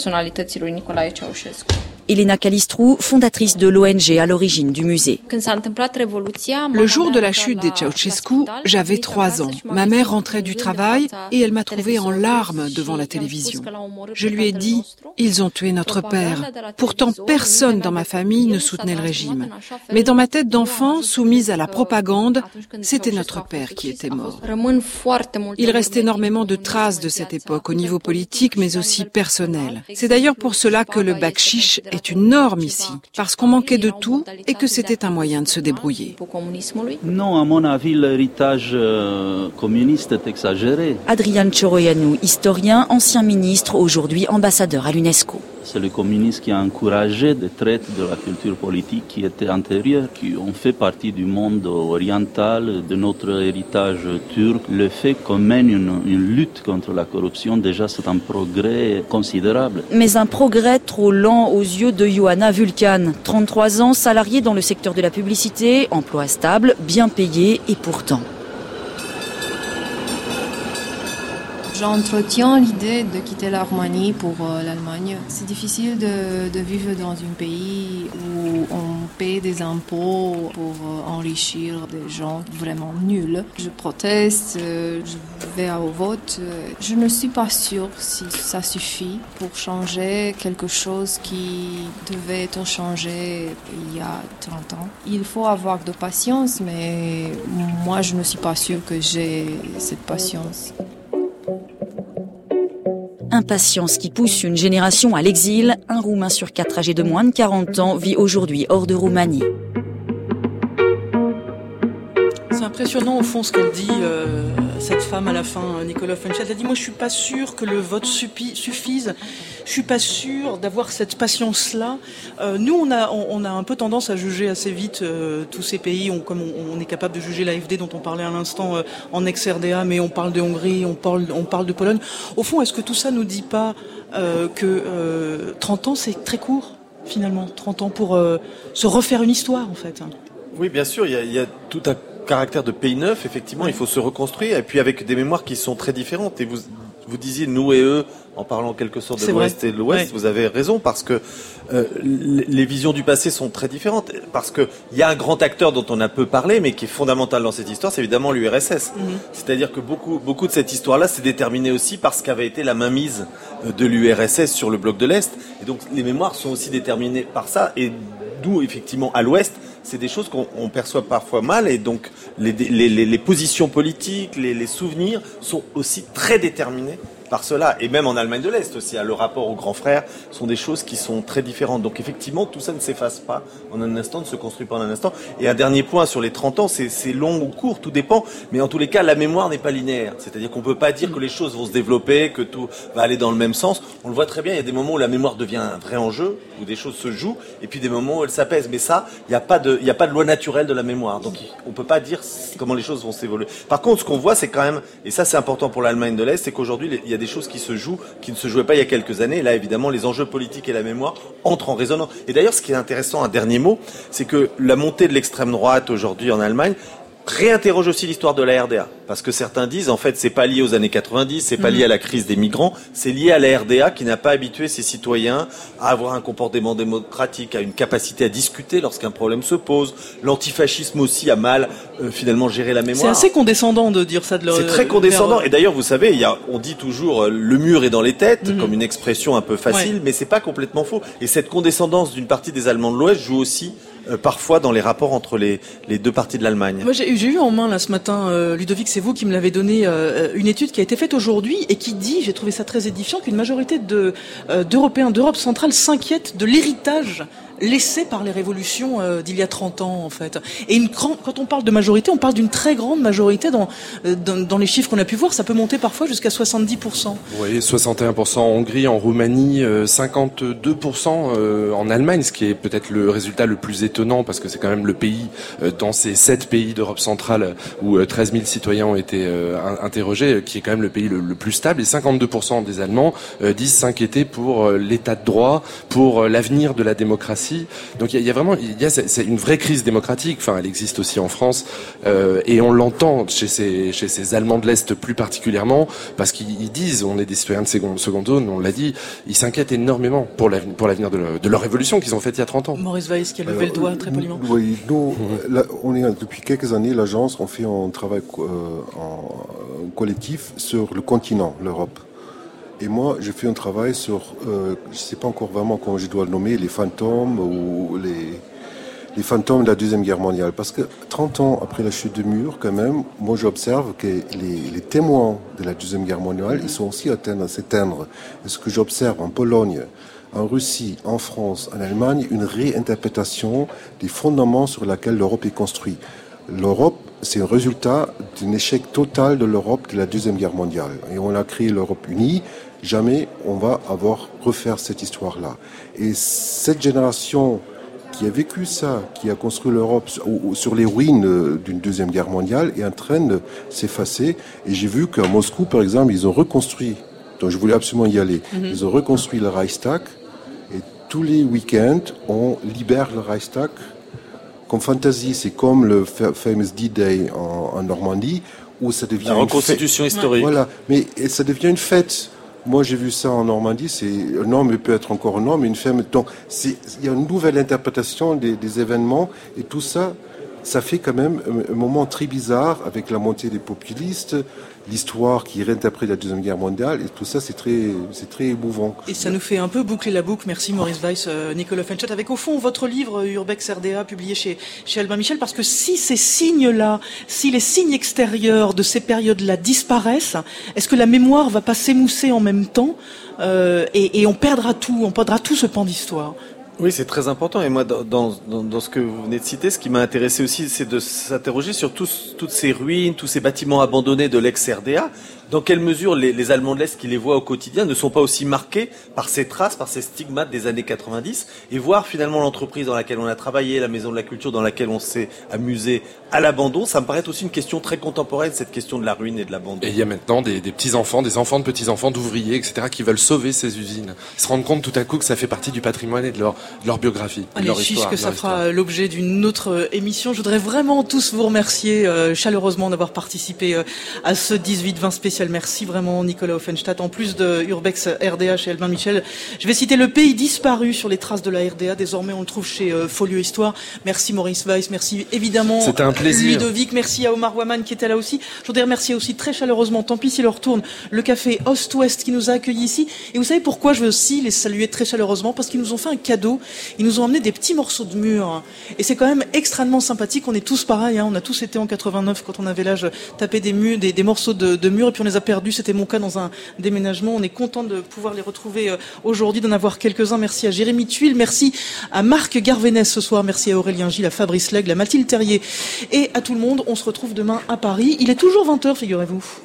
Elena Calistrou, fondatrice de l'ONG à l'origine du musée. Le jour de la chute des Ceausescu, j'avais 3 ans. Ma mère rentrait du travail et elle m'a trouvée en larmes devant la télévision. Je lui ai dit, ils ont tué notre père. Pourtant, personne dans ma famille ne soutenait le régime. Mais dans ma tête d'enfant, soumise à la propagande, c'était notre père qui était mort. Il reste énormément de traces de cette époque au niveau politique, mais aussi personnel. C'est d'ailleurs pour cela que le bakchiche est une norme ici, parce qu'on manquait de tout et que c'était un moyen de se débrouiller. Non, à mon avis, l'héritage communiste est exagéré. Adrian Cioroianu, historien, ancien ministre, aujourd'hui ambassadeur à l'UNESCO. C'est le communisme qui a encouragé des traites de la culture politique qui étaient antérieures, qui ont fait partie du monde oriental, de notre héritage turc. Le fait qu'on mène une lutte contre la corruption, déjà c'est un progrès considérable. Mais un progrès trop lent aux yeux de Ioana Vulcan. 33 ans, salariée dans le secteur de la publicité, emploi stable, bien payé et pourtant. J'entretiens l'idée de quitter la Roumanie pour l'Allemagne. C'est difficile de vivre dans un pays où on paie des impôts pour enrichir des gens vraiment nuls. Je proteste, je vais au vote. Je ne suis pas sûre si ça suffit pour changer quelque chose qui devait être changé il y a 30 ans. Il faut avoir de patience, mais moi je ne suis pas sûre que j'ai cette patience. Impatience qui pousse une génération à l'exil. Un Roumain sur 4 âgé de moins de 40 ans vit aujourd'hui hors de Roumanie. C'est impressionnant au fond ce qu'elle dit, cette femme à la fin, Nicolas Offenstadt. Elle dit, moi je suis pas sûre que le vote suffise, je suis pas sûre d'avoir cette patience-là. Nous on a un peu tendance à juger assez vite tous ces pays, comme on est capable de juger l'AfD dont on parlait à l'instant en ex-RDA, mais on parle de Hongrie, on parle de Pologne. Au fond, est-ce que tout ça nous dit pas que 30 ans c'est très court finalement, 30 ans pour se refaire une histoire en fait? Oui, bien sûr, il y a tout un caractère de pays neuf, effectivement, il faut se reconstruire, et puis avec des mémoires qui sont très différentes. Et vous disiez nous et eux, en parlant en quelque sorte de l'Ouest et de l'Ouest, vous avez raison, parce que les visions du passé sont très différentes. Parce que il y a un grand acteur dont on a peu parlé, mais qui est fondamental dans cette histoire, c'est évidemment l'URSS. C'est-à-dire que beaucoup de cette histoire-là, c'est déterminé aussi par ce qu'avait été la mainmise de l'URSS sur le bloc de l'Est. Et donc les mémoires sont aussi déterminées par ça, et d'où effectivement à l'ouest, c'est des choses qu'on perçoit parfois mal, et donc les positions politiques, les souvenirs sont aussi très déterminés par cela, et même en Allemagne de l'Est aussi, le rapport aux grands frères sont des choses qui sont très différentes. Donc effectivement, tout ça ne s'efface pas en un instant, ne se construit pas en un instant. Et un dernier point sur les 30 ans, c'est long ou court, tout dépend, mais en tous les cas, la mémoire n'est pas linéaire. C'est-à-dire qu'on peut pas dire que les choses vont se développer, que tout va aller dans le même sens. On le voit très bien, il y a des moments où la mémoire devient un vrai enjeu, où des choses se jouent, et puis des moments où elle s'apaise. Mais ça, il n'y a pas de loi naturelle de la mémoire. Donc on peut pas dire comment les choses vont s'évoluer. Par contre, ce qu'on voit, c'est quand même, et ça c'est important pour l'Allemagne de l'Est, c'est qu'aujourd'hui, il y a des choses qui se jouent, qui ne se jouaient pas il y a quelques années. Et là, évidemment, les enjeux politiques et la mémoire entrent en résonance. Et d'ailleurs, ce qui est intéressant, un dernier mot, c'est que la montée de l'extrême droite aujourd'hui en Allemagne réinterroge aussi l'histoire de la RDA. Parce que certains disent, en fait, c'est pas lié aux années 90, c'est pas lié à la crise des migrants, c'est lié à la RDA qui n'a pas habitué ses citoyens à avoir un comportement démocratique, à une capacité à discuter lorsqu'un problème se pose. L'antifascisme aussi a mal, finalement, géré la mémoire. C'est assez condescendant de dire ça de leur... C'est très condescendant. Et d'ailleurs, vous savez, on dit toujours, le mur est dans les têtes, comme une expression un peu facile, mais c'est pas complètement faux. Et cette condescendance d'une partie des Allemands de l'Ouest joue aussi parfois dans les rapports entre les deux parties de l'Allemagne. Moi, j'ai eu en main là ce matin, Ludovic, c'est vous qui me l'avez donné, une étude qui a été faite aujourd'hui et qui dit, j'ai trouvé ça très édifiant, qu'une majorité d'Européens d'Europe centrale s'inquiètent de l'héritage laissé par les révolutions d'il y a 30 ans en fait. Et quand on parle de majorité, on parle d'une très grande majorité dans les chiffres qu'on a pu voir, ça peut monter parfois jusqu'à 70%. Oui, 61% en Hongrie, en Roumanie, 52% en Allemagne, ce qui est peut-être le résultat le plus étonnant parce que c'est quand même le pays dans ces 7 pays d'Europe centrale où 13 000 citoyens ont été interrogés, qui est quand même le pays le plus stable, et 52% des Allemands disent s'inquiéter pour l'état de droit, pour l'avenir de la démocratie. Donc il y a c'est une vraie crise démocratique. Enfin, elle existe aussi en France et on l'entend chez ces Allemands de l'Est plus particulièrement parce qu'ils disent, on est des citoyens de seconde zone, on l'a dit, ils s'inquiètent énormément pour l'avenir de leur révolution qu'ils ont faite il y a 30 ans. Maurice Weiss qui a levé le doigt très poliment. Oui, nous, on est depuis quelques années, l'agence, on fait un travail en collectif sur le continent, l'Europe. Et moi, je fais un travail sur, je ne sais pas encore vraiment comment je dois le nommer, les fantômes ou les fantômes de la Deuxième Guerre mondiale. Parce que 30 ans après la chute du mur, quand même, moi j'observe que les témoins de la Deuxième Guerre mondiale, ils sont aussi en train de s'éteindre. Et ce que j'observe en Pologne, en Russie, en France, en Allemagne, une réinterprétation des fondements sur lesquels l'Europe est construite. L'Europe, c'est un résultat d'un échec total de l'Europe de la Deuxième Guerre mondiale. Et on a créé l'Europe unie. Jamais on va refaire cette histoire-là. Et cette génération qui a vécu ça, qui a construit l'Europe sur les ruines d'une Deuxième Guerre mondiale, est en train de s'effacer. Et j'ai vu qu'à Moscou, par exemple, ils ont reconstruit, donc je voulais absolument y aller, ils ont reconstruit le Reichstag, et tous les week-ends, on libère le Reichstag comme fantaisie. C'est comme le famous D-Day en Normandie, où ça devient la reconstitution historique. Voilà, mais ça devient une fête. Moi, j'ai vu ça en Normandie, c'est un homme, il peut être encore un homme, une femme. Donc, il y a une nouvelle interprétation des événements, et tout ça, ça fait quand même un moment très bizarre avec la montée des populistes, l'histoire qui réinterprète la Deuxième Guerre mondiale, et tout ça, c'est très émouvant. Et ça nous fait un peu boucler la boucle. Merci Maurice Weiss, Nicolas Fenchot, avec au fond votre livre Urbex RDA, publié chez Albin Michel, parce que si ces signes-là, si les signes extérieurs de ces périodes-là disparaissent, est-ce que la mémoire va pas s'émousser en même temps et on perdra tout ce pan d'histoire? Oui, c'est très important. Et moi, dans ce que vous venez de citer, ce qui m'a intéressé aussi, c'est de s'interroger sur toutes ces ruines, tous ces bâtiments abandonnés de l'ex-RDA. Dans quelle mesure les Allemands de l'Est qui les voient au quotidien ne sont pas aussi marqués par ces traces, par ces stigmates des années 90, et voir finalement l'entreprise dans laquelle on a travaillé, la maison de la culture dans laquelle on s'est amusé à l'abandon. Ça me paraît aussi une question très contemporaine, cette question de la ruine et de l'abandon. Et il y a maintenant des petits-enfants, des enfants de petits-enfants, d'ouvriers, etc., qui veulent sauver ces usines. Ils se rendent compte tout à coup que ça fait partie du patrimoine et de leur biographie. Allez, chiche que ça fera l'objet d'une autre émission. Je voudrais vraiment tous vous remercier chaleureusement d'avoir participé à ce 18-20 spécial. Michel. Merci vraiment Nicolas Offenstadt. En plus de Urbex RDA chez Albin Michel, je vais citer Le Pays disparu sur les traces de la RDA. Désormais, on le trouve chez Folio Histoire. Merci Maurice Weiss. Merci évidemment c'était un plaisir. Ludovic. Merci à Omar Waman qui était là aussi. Je voudrais remercier aussi très chaleureusement, tant pis s'il leur retourne, le café Ost-Ouest qui nous a accueillis ici. Et vous savez pourquoi je veux aussi les saluer très chaleureusement? Parce qu'ils nous ont fait un cadeau. Ils nous ont emmené des petits morceaux de mur. Et c'est quand même extrêmement sympathique. On est tous pareils. On a tous été en 89 quand on avait l'âge taper des murs, des morceaux de murs et puis on les a perdus. C'était mon cas dans un déménagement. On est content de pouvoir les retrouver aujourd'hui, d'en avoir quelques-uns. Merci à Jérémy Tuile, merci à Marc Garvenès ce soir, merci à Aurélien Gilles, à Fabrice Lègle, à Mathilde Terrier et à tout le monde. On se retrouve demain à Paris. Il est toujours 20h, figurez-vous.